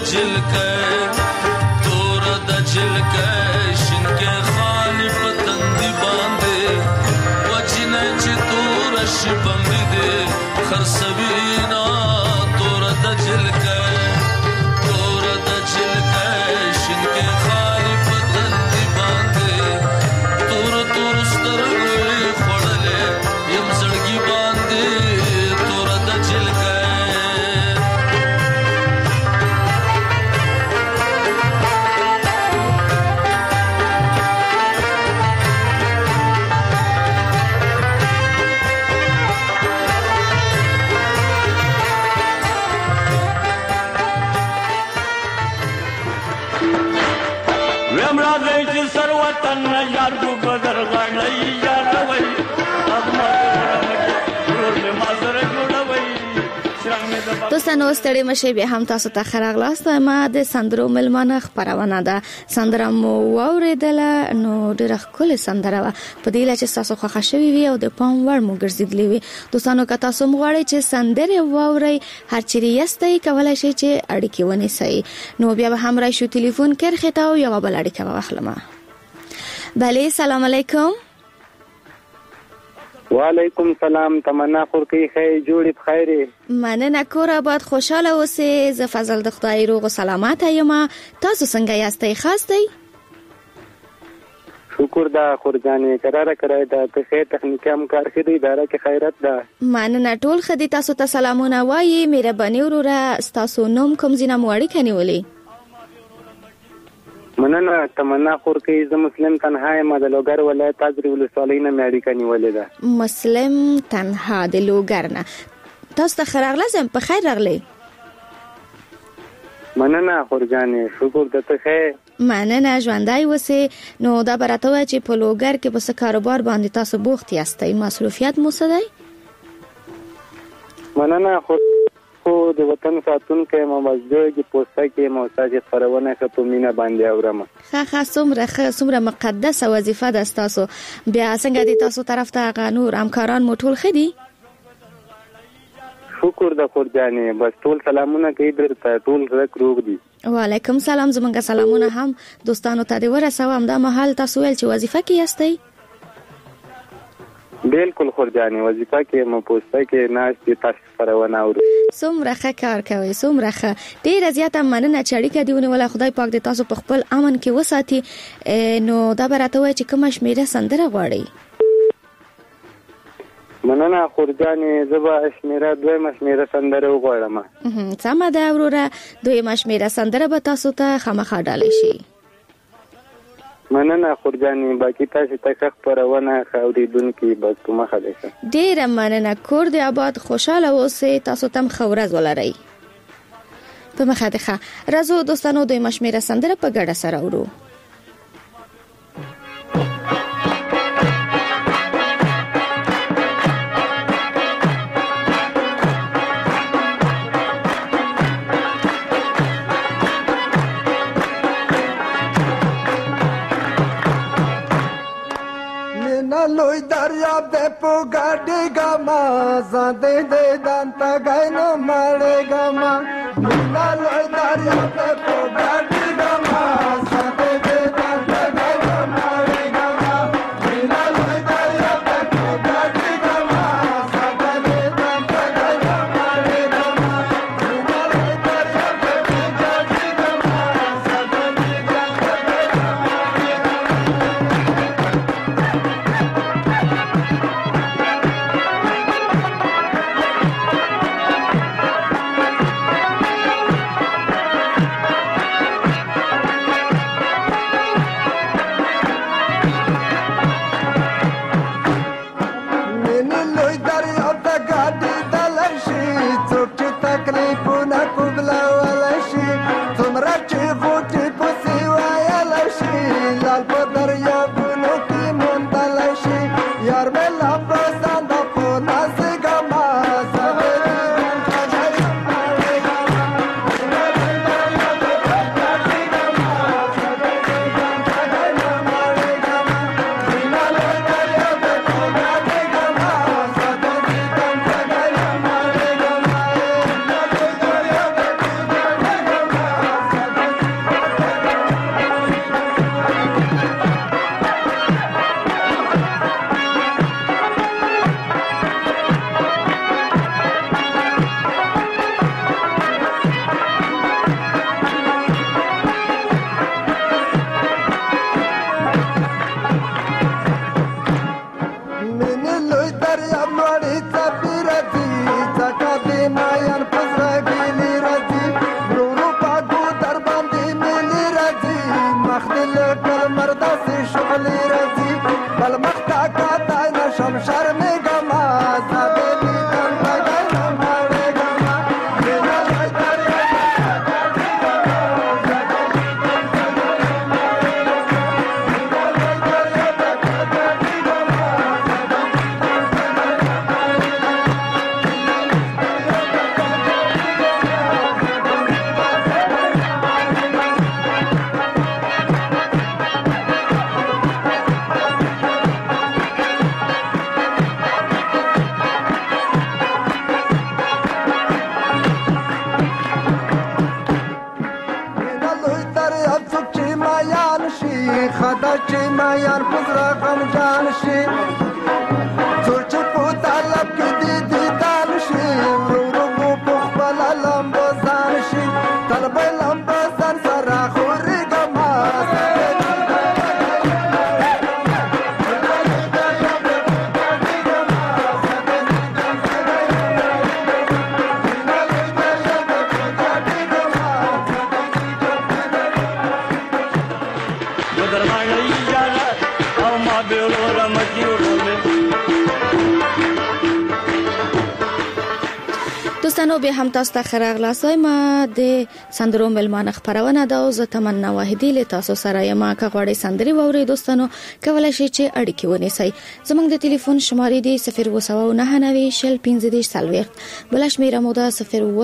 جلکه تور د جلکه شینکه خالي پتندي باندې وچنه چې تور شي بمبي دې خرسوینا تور د جلکه شینکه خالي پتندي باندې تور تور سترګې خړلې یم زړګي باندې تور د جلکه سروتن یار کو بدر غړی یار وای دوستانو ستړي مشه به هم تاسو ته خراغلاست ما د سندرو ملمانه خبرونه ده سندره مو واوریدله نو ډېر ښکلې سندره و په دې لچ تاسو خوښ شوي وي او د پام ور مو ګرځیدلې وي دوستانو که تاسو مغواړئ چې سندره واوري هر چیرې یاستئ کولای شئ چې اړیکې ونیسئ نو بیا به هم راشو ټلیفون کرخه تا او یو بل اړیکه واخلم بله سلام علیکم وعلیکم سلام تمنا خورکی خیر جوړی بخیر مننه کور آباد خوشاله اوسئ ز فضل د خدای روغ او سلامت یم تاسو څنګه یاستئ خاصئ شکر دا خورجانې قراره کړای دا ته تخنیکی همکار خدي اداره کې خیرت ده مننه ټول خدي تاسو ته سلامونه وایي مهرباني وروره تاسو نوم کوم زینه موړی کنيولي مننه تمنا خورکی ز مسلم تنها یم د لوګر ولایت تاجر ولسوالۍ نه مېړی کنيولې ده مسلم تنها د لوګر نه تاسو ته خراغلم په خیر راغلی مننه خورجانې شکر دته خیر مننه ژوندای وسه نو دا براتوه چې په لوګر کې په کاروبار باندې تاسو بوخت یاستئ مصروفیت مو څه دی مننه خو د وطن ساتونکو ممزجو کې پوسټه کې موساجي خبرونه په مینا باندې اورم ښه څومره مقدسه وظیفه ده تاسو بیا څنګه دي تاسو طرف ته قانون همکاران مو ټول خدي شکر د خورجانې بس ټول سلامونه کوي درته ټول روغ دي وعلیکم سلام زمونږ سلامونه هم دوستانو ته دی ورسوم دا مهال تاسو ول چې وظیفه کې یاستئ بالکل خورجانې وظیفه کې مو پوسټه کې ناشتي تاسو خبرونه اورو څومره ښه کار کوي څومره ښه ډېر زیاته مننه چې اړیکه دیونه ولا خدای پاک دې تاسو په خپل امن کې وساتي نو دا برته وای چې کوم شمیره سندره غواړي مننه خورجانې زبا شمیره دوی مشمیره سندره وغواړم سمه ده وروره دوی مشمیره سندره به تاسو ته خامخا ډالې شي مننه خورجانې باقي تاسو ته خبرونه خاورېدونکي بس کومه خلاصه ډېر مننه کور دې آباد خوشاله اوسئ تاسو تم خورز ولرئ په مخه ده راځو دوستانو دوی مشمیره سندره په ګډه سره ورو لوی دریاب دې په ګاډي ګما زده دې دانتا غاینو مړې ګما مینا لوی دریاب دې په ګاډي ګما زده دې دانتا غاینو مړې ګما مینا لوی دریاب دې په ګاډي ګما زده دې دانتا غاینو مړې ګما مینا لوی دریاب دې په ګاډي ګما زده دې دانتا غاینو مړې چې مایان پزرا غم جان شي څوک په طلب کې دي دال شي ورو په خپل لمبو ځان شي طلب لمبو ځان سره خوري ګما دوستانو به هم تاسو ته خراغلاسای ما د سندرو ملمانه خبرونه دا زه تمنا واحدی له تاسو سره یم که غواړئ سندري ووري دوستانو کولای شئ چې اړیکې ونیسئ زموږ د ټلیفون شمارې دی 0299015 بل شمیره مو ده 02802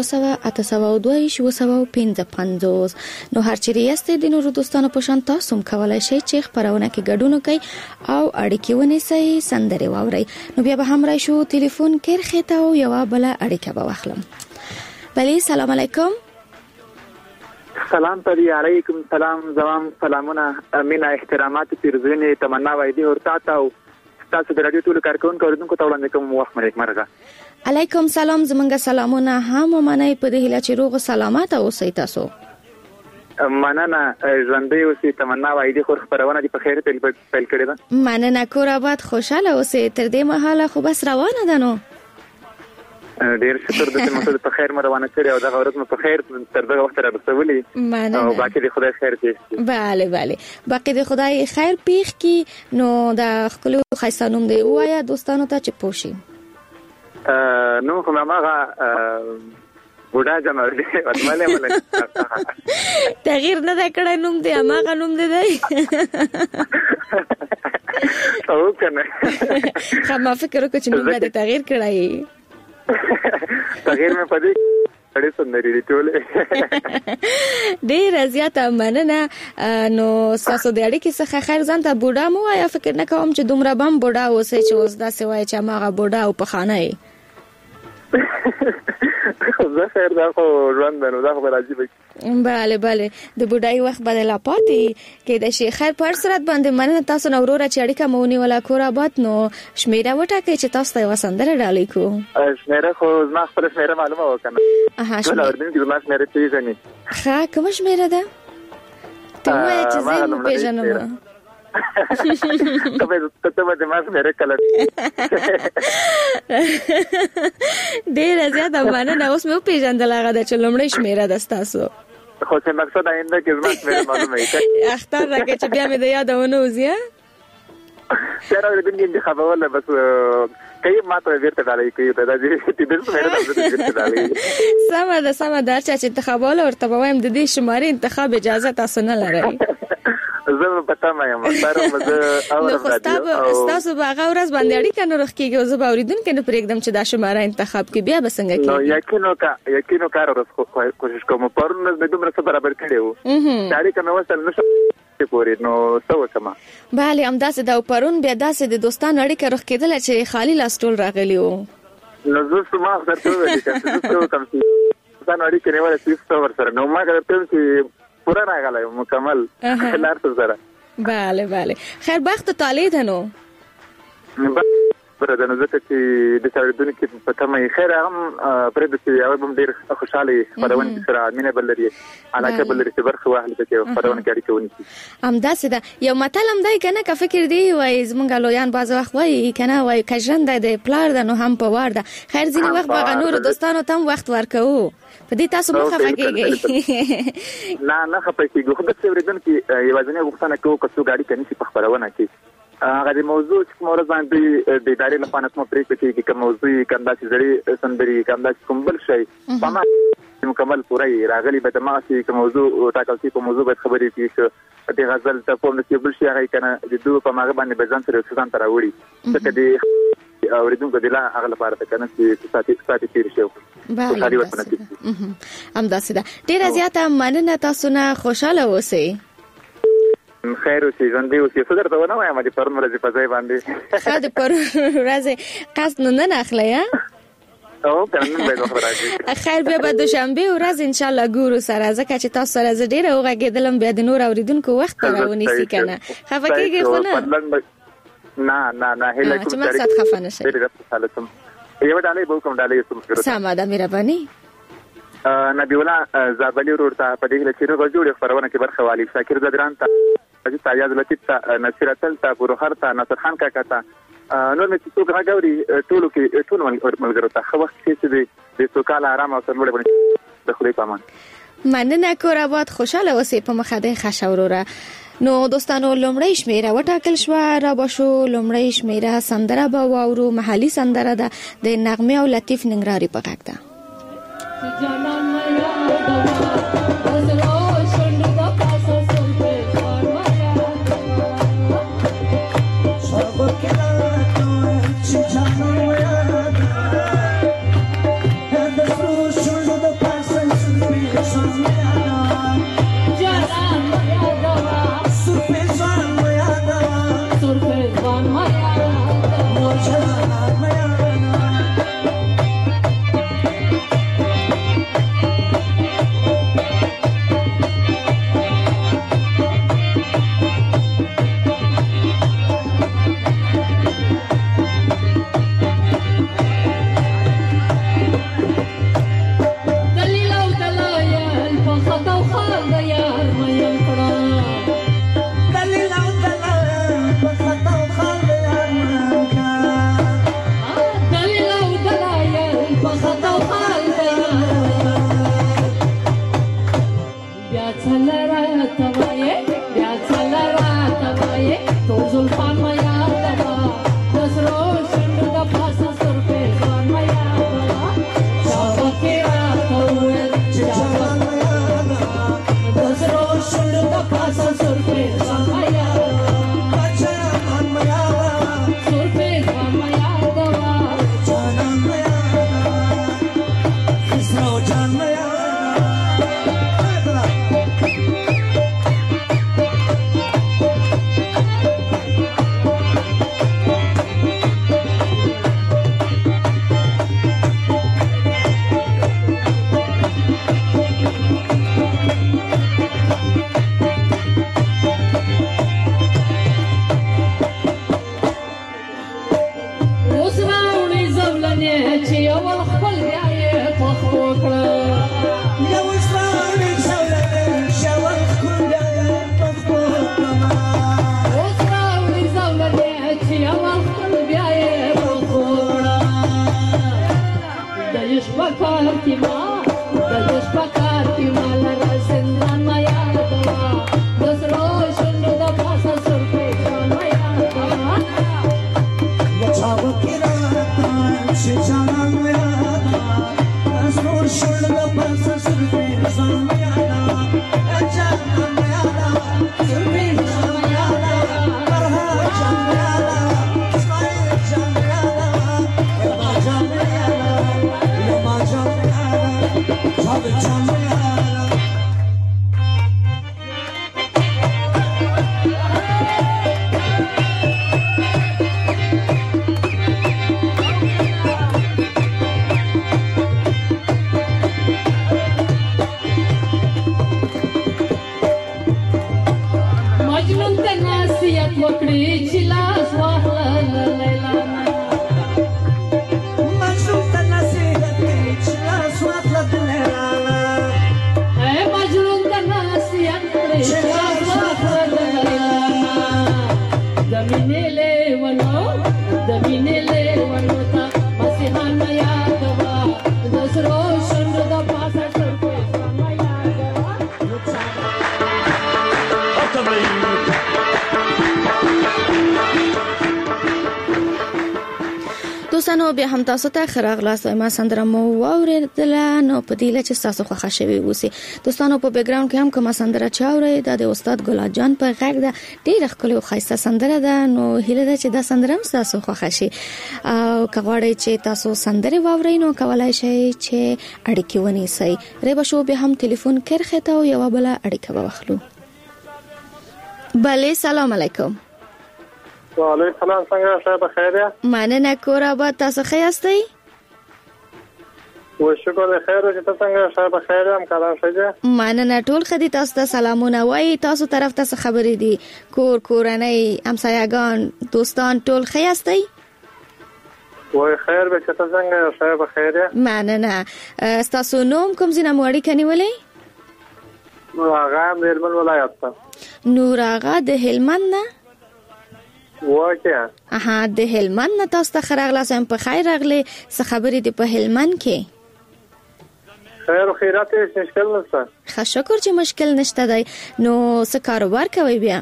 نو هر چیرې یاستئ د نورو دوستانو په شان تاسو هم کولای شئ چې خبرونه کې ګډون وکړئ او اړیکې ونیسئ سندري ووري نو بیا به هم راشو ټلیفون کې رخته او یو بل اړیکه به واخلم بله سلام علیکم سلام پری علیکم سلام زوام سلامونه مینا احترامات پیرزوینه تمنا وایدی ورته تاسو د رادیو ټول کارکونکو اوریدونکو ته وړاندې کوم وخت مې مرګه علیکم سلام زمونږ سلامونه هم منای په دې هیله چې روغ سلامت اوسئ تاسو مننه ژوندۍ اوسئ تمنا وایدی خو خبرونه دي په خیر پیل کړی ده مننه کور آباد خوشاله اوسئ تر دې مهاله خو بس روانه ده نو ډیر شکر د مسعود په خیر روانه کړی او دا غوړت مې په خیر تر دغه وخت را رسولي او باقي د خدای خیر پیښ bale bale باقي د خدای خیر پیښ کی نو دا خپل خیسانوم دی وایا دوستانو ته چې پوښي نو کومه هغه بوډا جمع دی وتماله مله تغییر نه دا کړه نوم دی هغه نوم دی او کنه خما فکر وکړ چې نوم به تغییر کړای تغییر مې پدې اړې سندري دي ټول ډېر زیاته مننه نو تاسو د اړیکې څخه خیر ځان ته بوډا مو یا فکر نه کوم چې دومره بم بوډا اوسئ چې اوس دا سوای چې هغه بوډا او په خانه یې زه خیر دا خو ژوند نو دا خو راځي bale bale د بوډای وخت بدل پاتې کې د شي خیر پر صورت باندې مننه تاسو نو وروره چې اړیکه مونی ولا کور آباد نو شمیره وټاکئ چې تاسو ته وسندره ډالې کو شمیره خو زما خپل شمیره معلومه وکنه ټول اوردین چې زما شمیره پیژنې ښه کوم شمیره ده ته وایې چې زه مو پیژنم ته به ما شمیره کله ډېر زیاته مننه اوس مې پیژندل هغه د چلمړې شمیره ده تاسو خو څه مقصد آینده کې زما شمیره معلومه ای اختر راکې چې بیا مې د یادونه وزیا سره د دې انتخابونه بس کای ماته ورته دالای کوي ته دا دې دې شمیره د ورته دالای سم دا چې انتخابونه ورته وایم د دې شمارې انتخاب اجازه تاسو نه لرئ زه پتا مې یم سره مزه او تاسو به هغه ورځ باندې اړیکه نه رخکیږي او زه به اوریدونکو نه پرېږدم چې دا شماره انتخاب کې بیا به څنګه کېږي یقینو کار ورس کوشش کوم پرون مې دومره څه برابر کړیو اړیکه مې وصل نشو پورې نو څه وکم bale همداسې دا پرون بیا داسې د دوستانو اړیکه رخ کېدل چې خالی لاس ټول راغلی وو نو زه ما درته ویل چې څه کوم چې دا اړیکه نه ولا څه ورسره نو ما درته چې پورا راغلی مکمل لار سره bale خیر بخت تعالی ده نو پرې د نو ځکه چې د سړیدونکو کې په تمه خیر هم پرې د چې او هم ډیر خوشاله خبرونه سره مینه بلري علاقه بلري چې برخه واخلي چې خبرونه کوي کوي همداسې ده یو متل هم دی کنه که فکر دی وای زمونږ لویان باز وخت وای کنه وای کژرند د پلار د نو هم په وار ده خیر ځینی وخت به نور دوستانو تم وخت ورکو په دې تاسو مخه فکرږئ نه خپه کیږي خو د څوریدونکو یوازینی غوښتنه کوي چې ګاډي کني چې په خبرونه کې هغه د موضوع چې مورز باندې د ادارې لپاره نو پرې کې کوم موضوع کنده چې زړی سندري کنده کوم بل شي په ما مکمل پوره راغلي به ما چې کوم موضوع ټاکل شي په موضوع به خبرې کیږي د غزل ته په نسبت بل شي هغه کنه د دوه په ماغه باندې بزن سره څه تر راوړي څه دې اوریدونکو د لا هغه لپاره کنه چې ساتي تیر شي همداسې ده ډیره زیاته مننه تاسو نه خوشاله اوسئ خیر اوسې ژوندۍ اوسې څه درته ونه وایم د پرون ورځې په ځای باندې ښه د پرون ورځې قصد نه اخلئ او کنه به وخت راځي. خیر بیا به دوشنبه ورځ ان شاء الله ګورو سره ځکه چې تاسو سره زه ډیره وغږیدلم بیا د نور اوریدونکو وخت راونیسي کنه. خفه کېږئ خو نه هله کوم چې مقصد خفه نشي. ډیره خوشاله سم. یو ډالۍ به کوم ډالۍ سم. سمه ده مهرباني. نبی الله زابلی ورته په دې لچې نو جوړ خبرونه کې برخه والی شاکر زدران ته تایاز لطیف ته نصیر تل ته بروخر ته نصر خان کاکا ته نور مې څوک راغوري ټول ملګرو ته خو وخت چې د سوکاله آرام او سرلوړ باندې د خدای پامان. مننه کور آباد خوشاله اوسئ په مخده خش وروره. نو دوستانو لومړی شمیره وټاکل شو را بشو. لومړی شمیره سندره به واورو محلي سندره ده د نغمه او لطیف ننګرهاري په غږ ده. دوستانو بیا هم تاسو ته خراغلاس ما سندره مو واوریدل نو په دې لچ تاسو خوښ شوي اوسئ. دوستانو په بیک ګراوند کې هم کومه سندره چاوري د استاد ګلاد جان په غږ ده ډیره ښکلې او ښایسته سندره ده. نو هیله ده چې دا سندره هم تاسو خوښ شي او کغواړئ چې تاسو سندره واورئ نو کولای شئ چې اړیکه ونیسئ. ریبه شو به هم ټلیفون کرخه ته او یو بل اړیکه واخلو. بله سلام علیکم. وعلیکم السلام څنګه شې بخیر یا؟ مننه کور آباد تاسو ښه یاستئ؟ و شکر خیر چې تاسو څنګه شای بخیر هم کلام شجه مننه ټول خدي تاسو ته سلامونه وای تاسو طرف ته خبرې دي کورنۍ همسایگان دوستان ټول ښه یاستئ وای خیر به چې تاسو څنګه شای بخیر مننه تاسو نوم کوم ځای نه وړي کني ولې نور آغا د هلمند ولایت ته نور آغا د هلمند نه واکه اها د هلمند نه تاسو ته خراغله سم په خیر راغله څه خبرې دي په هلمند کې خیر و خیرات هیڅ مشکل نشته ښه شکر چې مشکل نشته دی نو څه کاروبار کوي بیا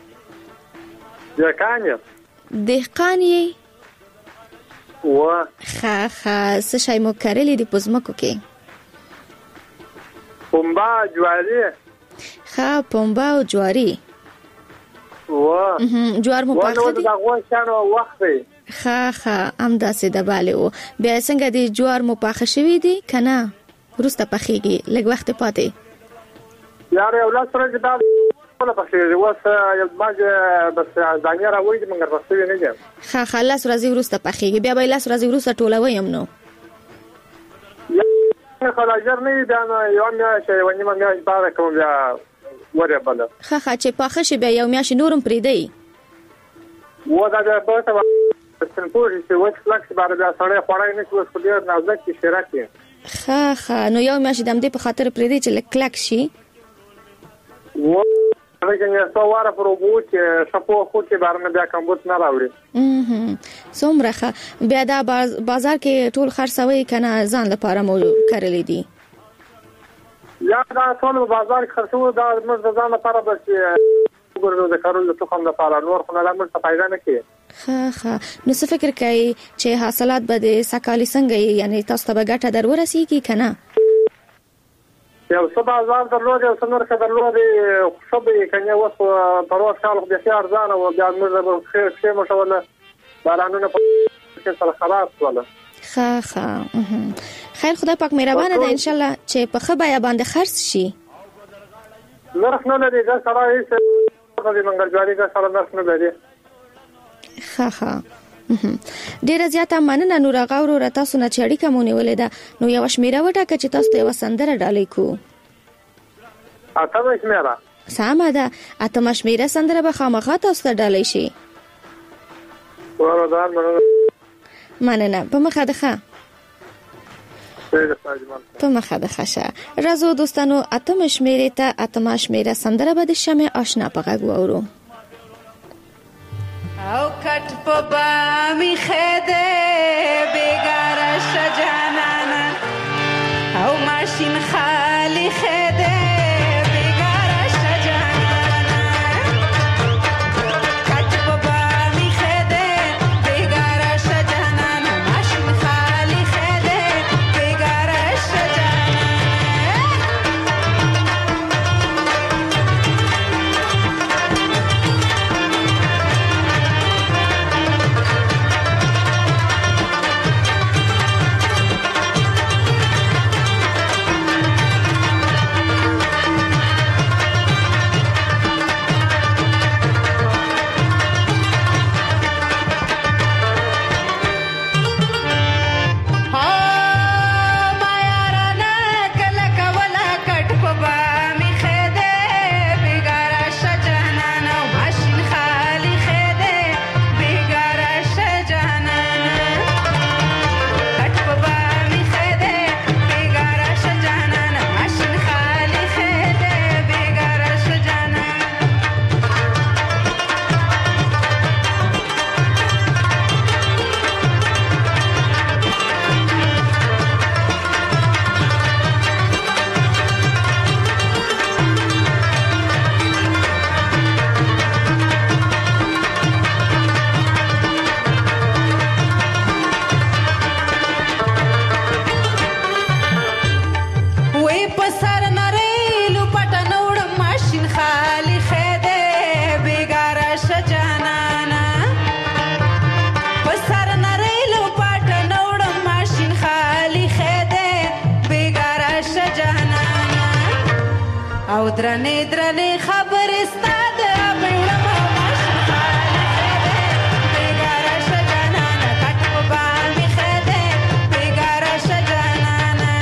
دهقان یې ښه څه شی مو کرلی دي په ځمکو کې پنبه جواري ښه پنبه او جواري جوار مو پاخه دي ښه همداسې د بالې و بیا څنګه دي جوار مو پاخه شوي دي که نه وروسته پخېږي لږ وخت پاتې یاره یو لاس ورځې دا نه پخېږي اوس بس دانې راوړي دي مګر پخ شوي نه دي ښه لس ورځې وروسته پخېږي بیا به یې لس ورځې وروسته ټولوئ هم نو خلاجر نه وي بیا نو یوه میاشت یوه نیمه میاشت بعده کوم بیا وره بله ښه چې پاخه شي بیا یو میاشت نور هم پرېږدئ و دا بیا به ورته سنپور شي وچ کلک شي بیا سړی خوړی نه شي اوس خو ډېر نازک شي شیرک یې ښه نو یو میاشت د همدې په خاطر پرېږدئ چې لږ کلک شي څو واره پر اوبو چې ښه پوخ وکړي بهر نه بیا کمبود نه راوړي څومره ښه بیا دا بازار کې ټول خرڅوئ که نه ځان لپاره مو کرلی دي یا دا ټول بازار کې خرڅوو دا موږ د ځان لپاره بس ګورو د کارولو تخم لپاره نور خو نه دا موږ ته پیدا نه کوي ښه نو څه فکر کوئ چې حاصلات به د سږکالي څنګه یعنې تاسو ته به ګټه در ورسېږي که نه یو څه بازار درلود یو څه نرخ درلود ښه به یې که نه اوس پروس کال خو بیخي ارزانه و بیا موږ به ښې مشوله بارانونه په سره خراب شوله ښه خیر خدای پاک مهربانه ده انشاءالله چې په ښه بیه باندې خرڅ شي نرخ نه لري دا سره هیڅ د منګلجواري دا سره نرخ نه لري ښه ډیره زیاته مننه نور آغا وروره تاسو نه چې اړیکه مو نیولې ده نو یوه شمېره وټاکه چې تاسو ته یوه سندره ډالۍ کړو اتمه شمېره سمه ده اتمه شمېره سندره به خامخا تاسو ته ډالۍ شي مننه په مخه ده ښه په مخه ده ښه شه راځو دوستانو اتمه شمېرې ته اتمه شمېره سندره به د شمع آشنا په غږ واورو او کټ په بامی خده بیگاره شجانانا او ماشین خالی خده بیگاره شجانانا کټ په بامی خده بیگاره شجانانا ماشین خالی خده بیگاره شجانانا او درنې خبرې ستاده بیړه ماشین خالی خده بیگاره شجانانا کټ په باندې خده بیگاره شجانانا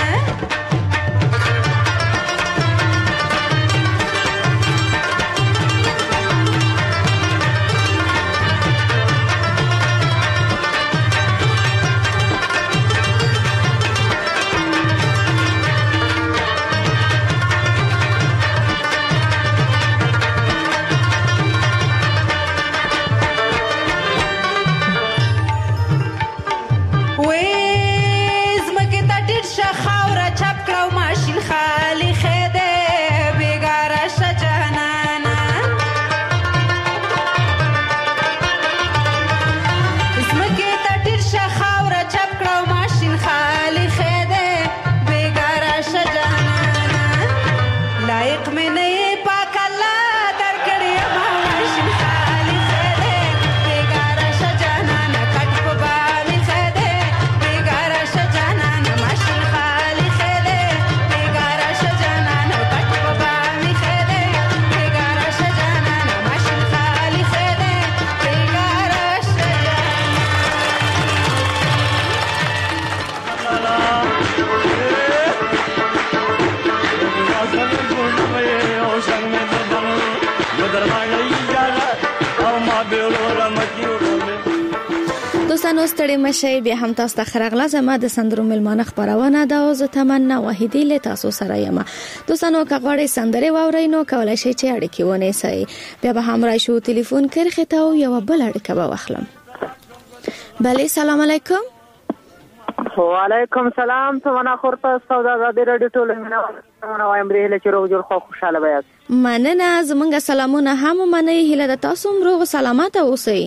دوستانو ستړي مشي بیا هم تاسو ته خرغله زما د سندرو ملمانه خبرونه دا او زه تمنا وحیدی له تاسو سره یم. دوستانو که غواړئ سندره واورئ نو کولای شئ چې اړیکې ونیسئ. بیا به هم راشو ټلیفون کرخه ته او یو بل اړیکه به واخلم. بله سلام علیکم. وعلیکم سلام. تمنا خورته سوداګر رادیو ټولنه وایم رهله چې روز جوړ خوشاله بیاست. مننه زمونږ سلامونه هم منئ. هیله د تاسو روغ سلامت اوسئ.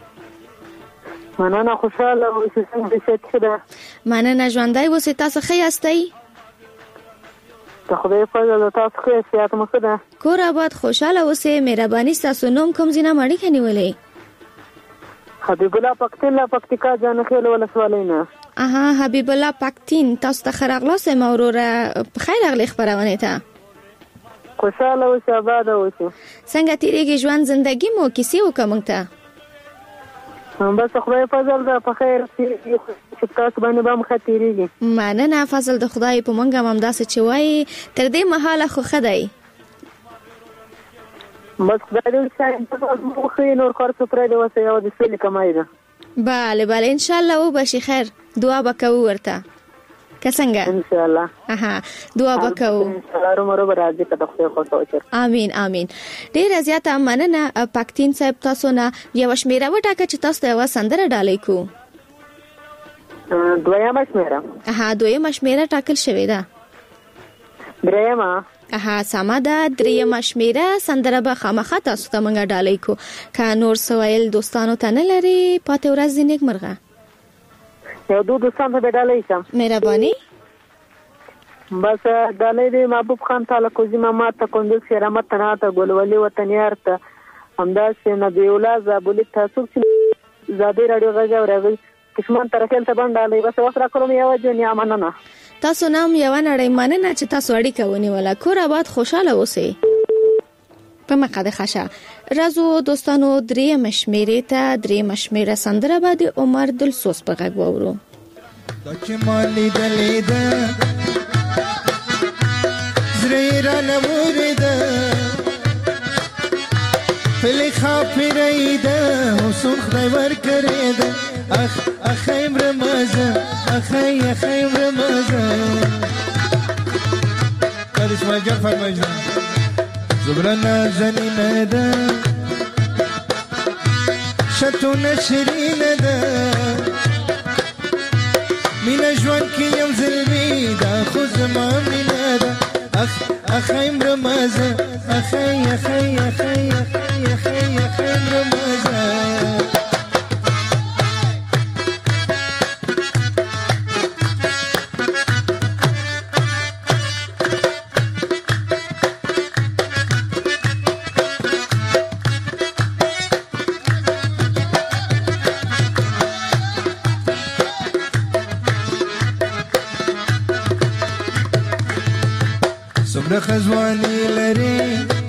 مننه خوشاله اوسئ. څنګه ده؟ مننه ژوندۍ اوسئ. تاسو ښه یاستئ؟ ته خدای فضل تاسو ښه یاست؟ مو ښه ده؟ کور آباد خوشاله اوسئ. مهرباني ستاسو نوم کوم ځای نه اړیکه نیولې؟ حبیب الله پکتین لا پکتیکا جان خیل ولسوالۍ نه. حبیب الله پکتین. تاسو ته خرغلاس موروره بخیر اغلی خبرونه ته. خوشاله اوسئ آباد اوسئ. څنګه تیریږي ژوند زندگی مو کیسې وکړم ته؟ بس خدای فضل ده په خیر چې تاسو باندې به مخ تیریږي. مننه فضل د خدای په مونږ هم داسې چې وای تر دې مهاله خو خدای بس خدای دې چې مخ نور کار څه پرې دی وسه یو د سلی کمای ده. بله ان شاء الله وبشي خیر. دعا وکړو ورته که څنګه ان شاء الله. دعا وکړو ان شاء الله رومرو راځي که د خدای خو توچر. امين. ډیر زیاته مننه پکتین صاحب. تاسو نه یو شمیره وټاکه چې تاسو ته یو سندره ډالۍ کو. دویمه شمیره. دویمه شمیره ټاکل شوې ده. دریمه. سمه ده. دریمه شمیره سندره به خامخا تاسو ته مونږ ډالۍ کو. که نور سوایل دوستانو ته نه لري پاتې ورځ دې نیک مرغه. یو دوستان ته ډالۍ کوم. مهرباني. بس ډالۍ دې محبوب خان تعالی کوزي ماما ته کندوز شرمت نه ته ګلولي وطنيار ته همداسې نبی الله زابولي تاسو چې زادي رادیو غږ اوري کشمن ترکل ته باندې ډالۍ بس وسره کوم یو جنیا مننه. تاسو نام یو نړۍ مننه چې تاسو اړیکه ونیوله. کور آباد خوشاله اوسئ. په مقاده خشه رازو دوستانو دریم شمیره ته دریم شمیره سندره بعد عمر دلسوز په غږ وورو. دچ مالی دلیده زریرا نمورده فلی خاپریده حسون خدای ور کریده اخیم رمزه اخیم رمزه قدش مجر فرمجده زبرنا زنینه ده شتونه شرینه ده مینه ژوند کې یم زلمی ده خو زما مینه ده اخیم رمزه اخیم رمزه د خزوانی لري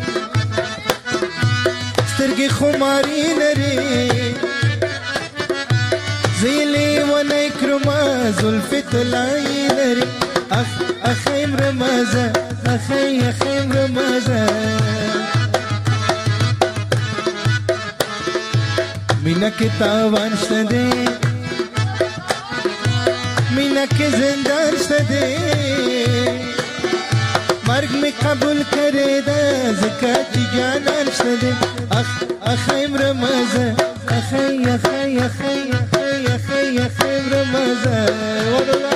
سترګې خماري لري زیلی ونی کرما زلفی طلعی لري اخیم رمزه اخیم رمزه مینا کی تاوان شته دی مینا کی زندان شته دی مرگ می قبول کرے دا زکات جانان شده اخیم رمزه اخیم رمزه والله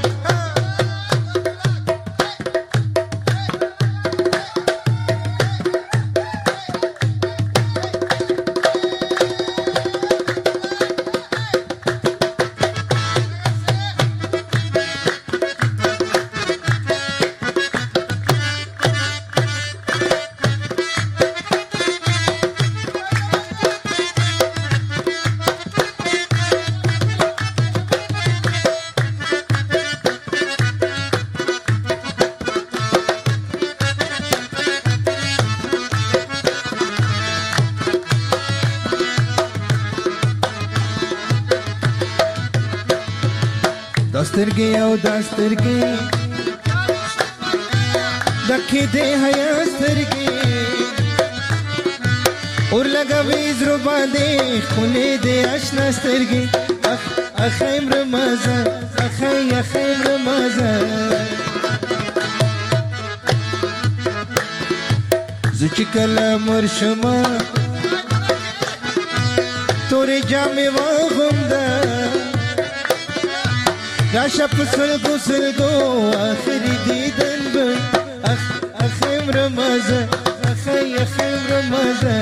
دسترګي او دسترګي دکې دې حیا سترګي اور لګوي زرو باندې خولې دې آشنا سترګي اخیم رمزه اخیم رمزه زچ کلا مرشما تور جامې واغم ده راشه په سلګو اخري دیدن به اخیم رمزه اخیم رمزه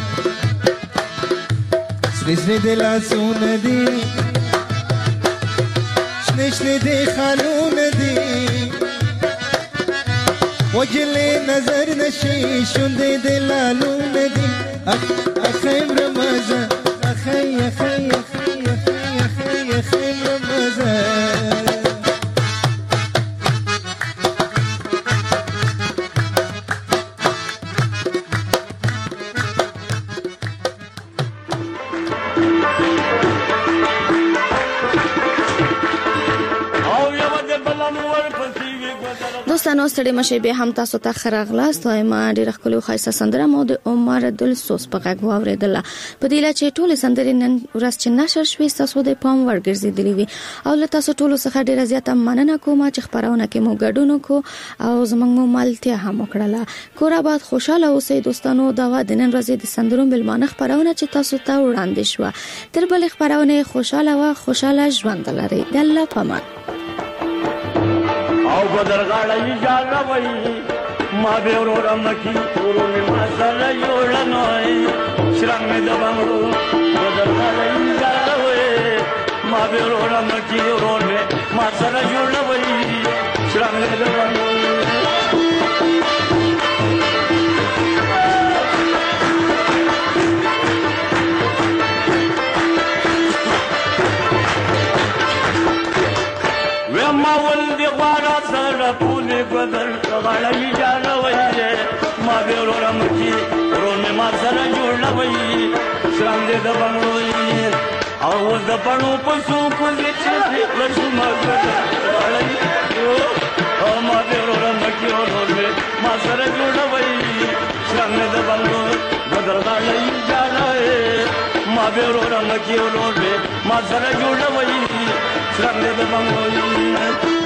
سری د لاسونه دي شنه د خالونه دي وجلې نظر نشي شونډې د لالونه دي اخیم رمزه اخیم رمزه دوستانو ستړي مشه به هم تاسو ته خراغلاست وای ما ډیره خپل خاصه سندره مو د عمر دلسوس په غږ واوریدله په دې لا چې ټول سندرې نن ورځ چې نشر شوې تاسو د پام ورګرځېدلې وي او له تاسو ټول څخه ډیره زیاته مننه کوم چې خبرونه کې مو ګډون کو او زمنګ مو مالتیا هم وکړه کور آباد خوشاله اوسئ دوستانو دا و د نن ورځې د سندرو بلمانه خبرونه چې تاسو ته وړاندې شو تر بل خبرونه خوشاله ژوند لري د الله پامان او بدرغاړی اجازه وای ما به ورور مکی ورونه ما سره جوړنوي شرنګ د بنگړو بدرغاړی اجازه وای ما به ورور مکی ورونه ما سره جوړنوي شرنګ د بنگړو ما ولدي غوارا سره پولې ګذر غړې جانوي ما به ورور مکی ورونه ما سره جوړوي شرنګ د بنگړو او د پڼو په سو په چې لښم غړې او ما به ورور مکی ورونه ما سره جوړوي شرنګ د بنگړو بدر غړې جانوي ما به ورور مکی ورونه ما سره جوړوي شرنګ د بنگړو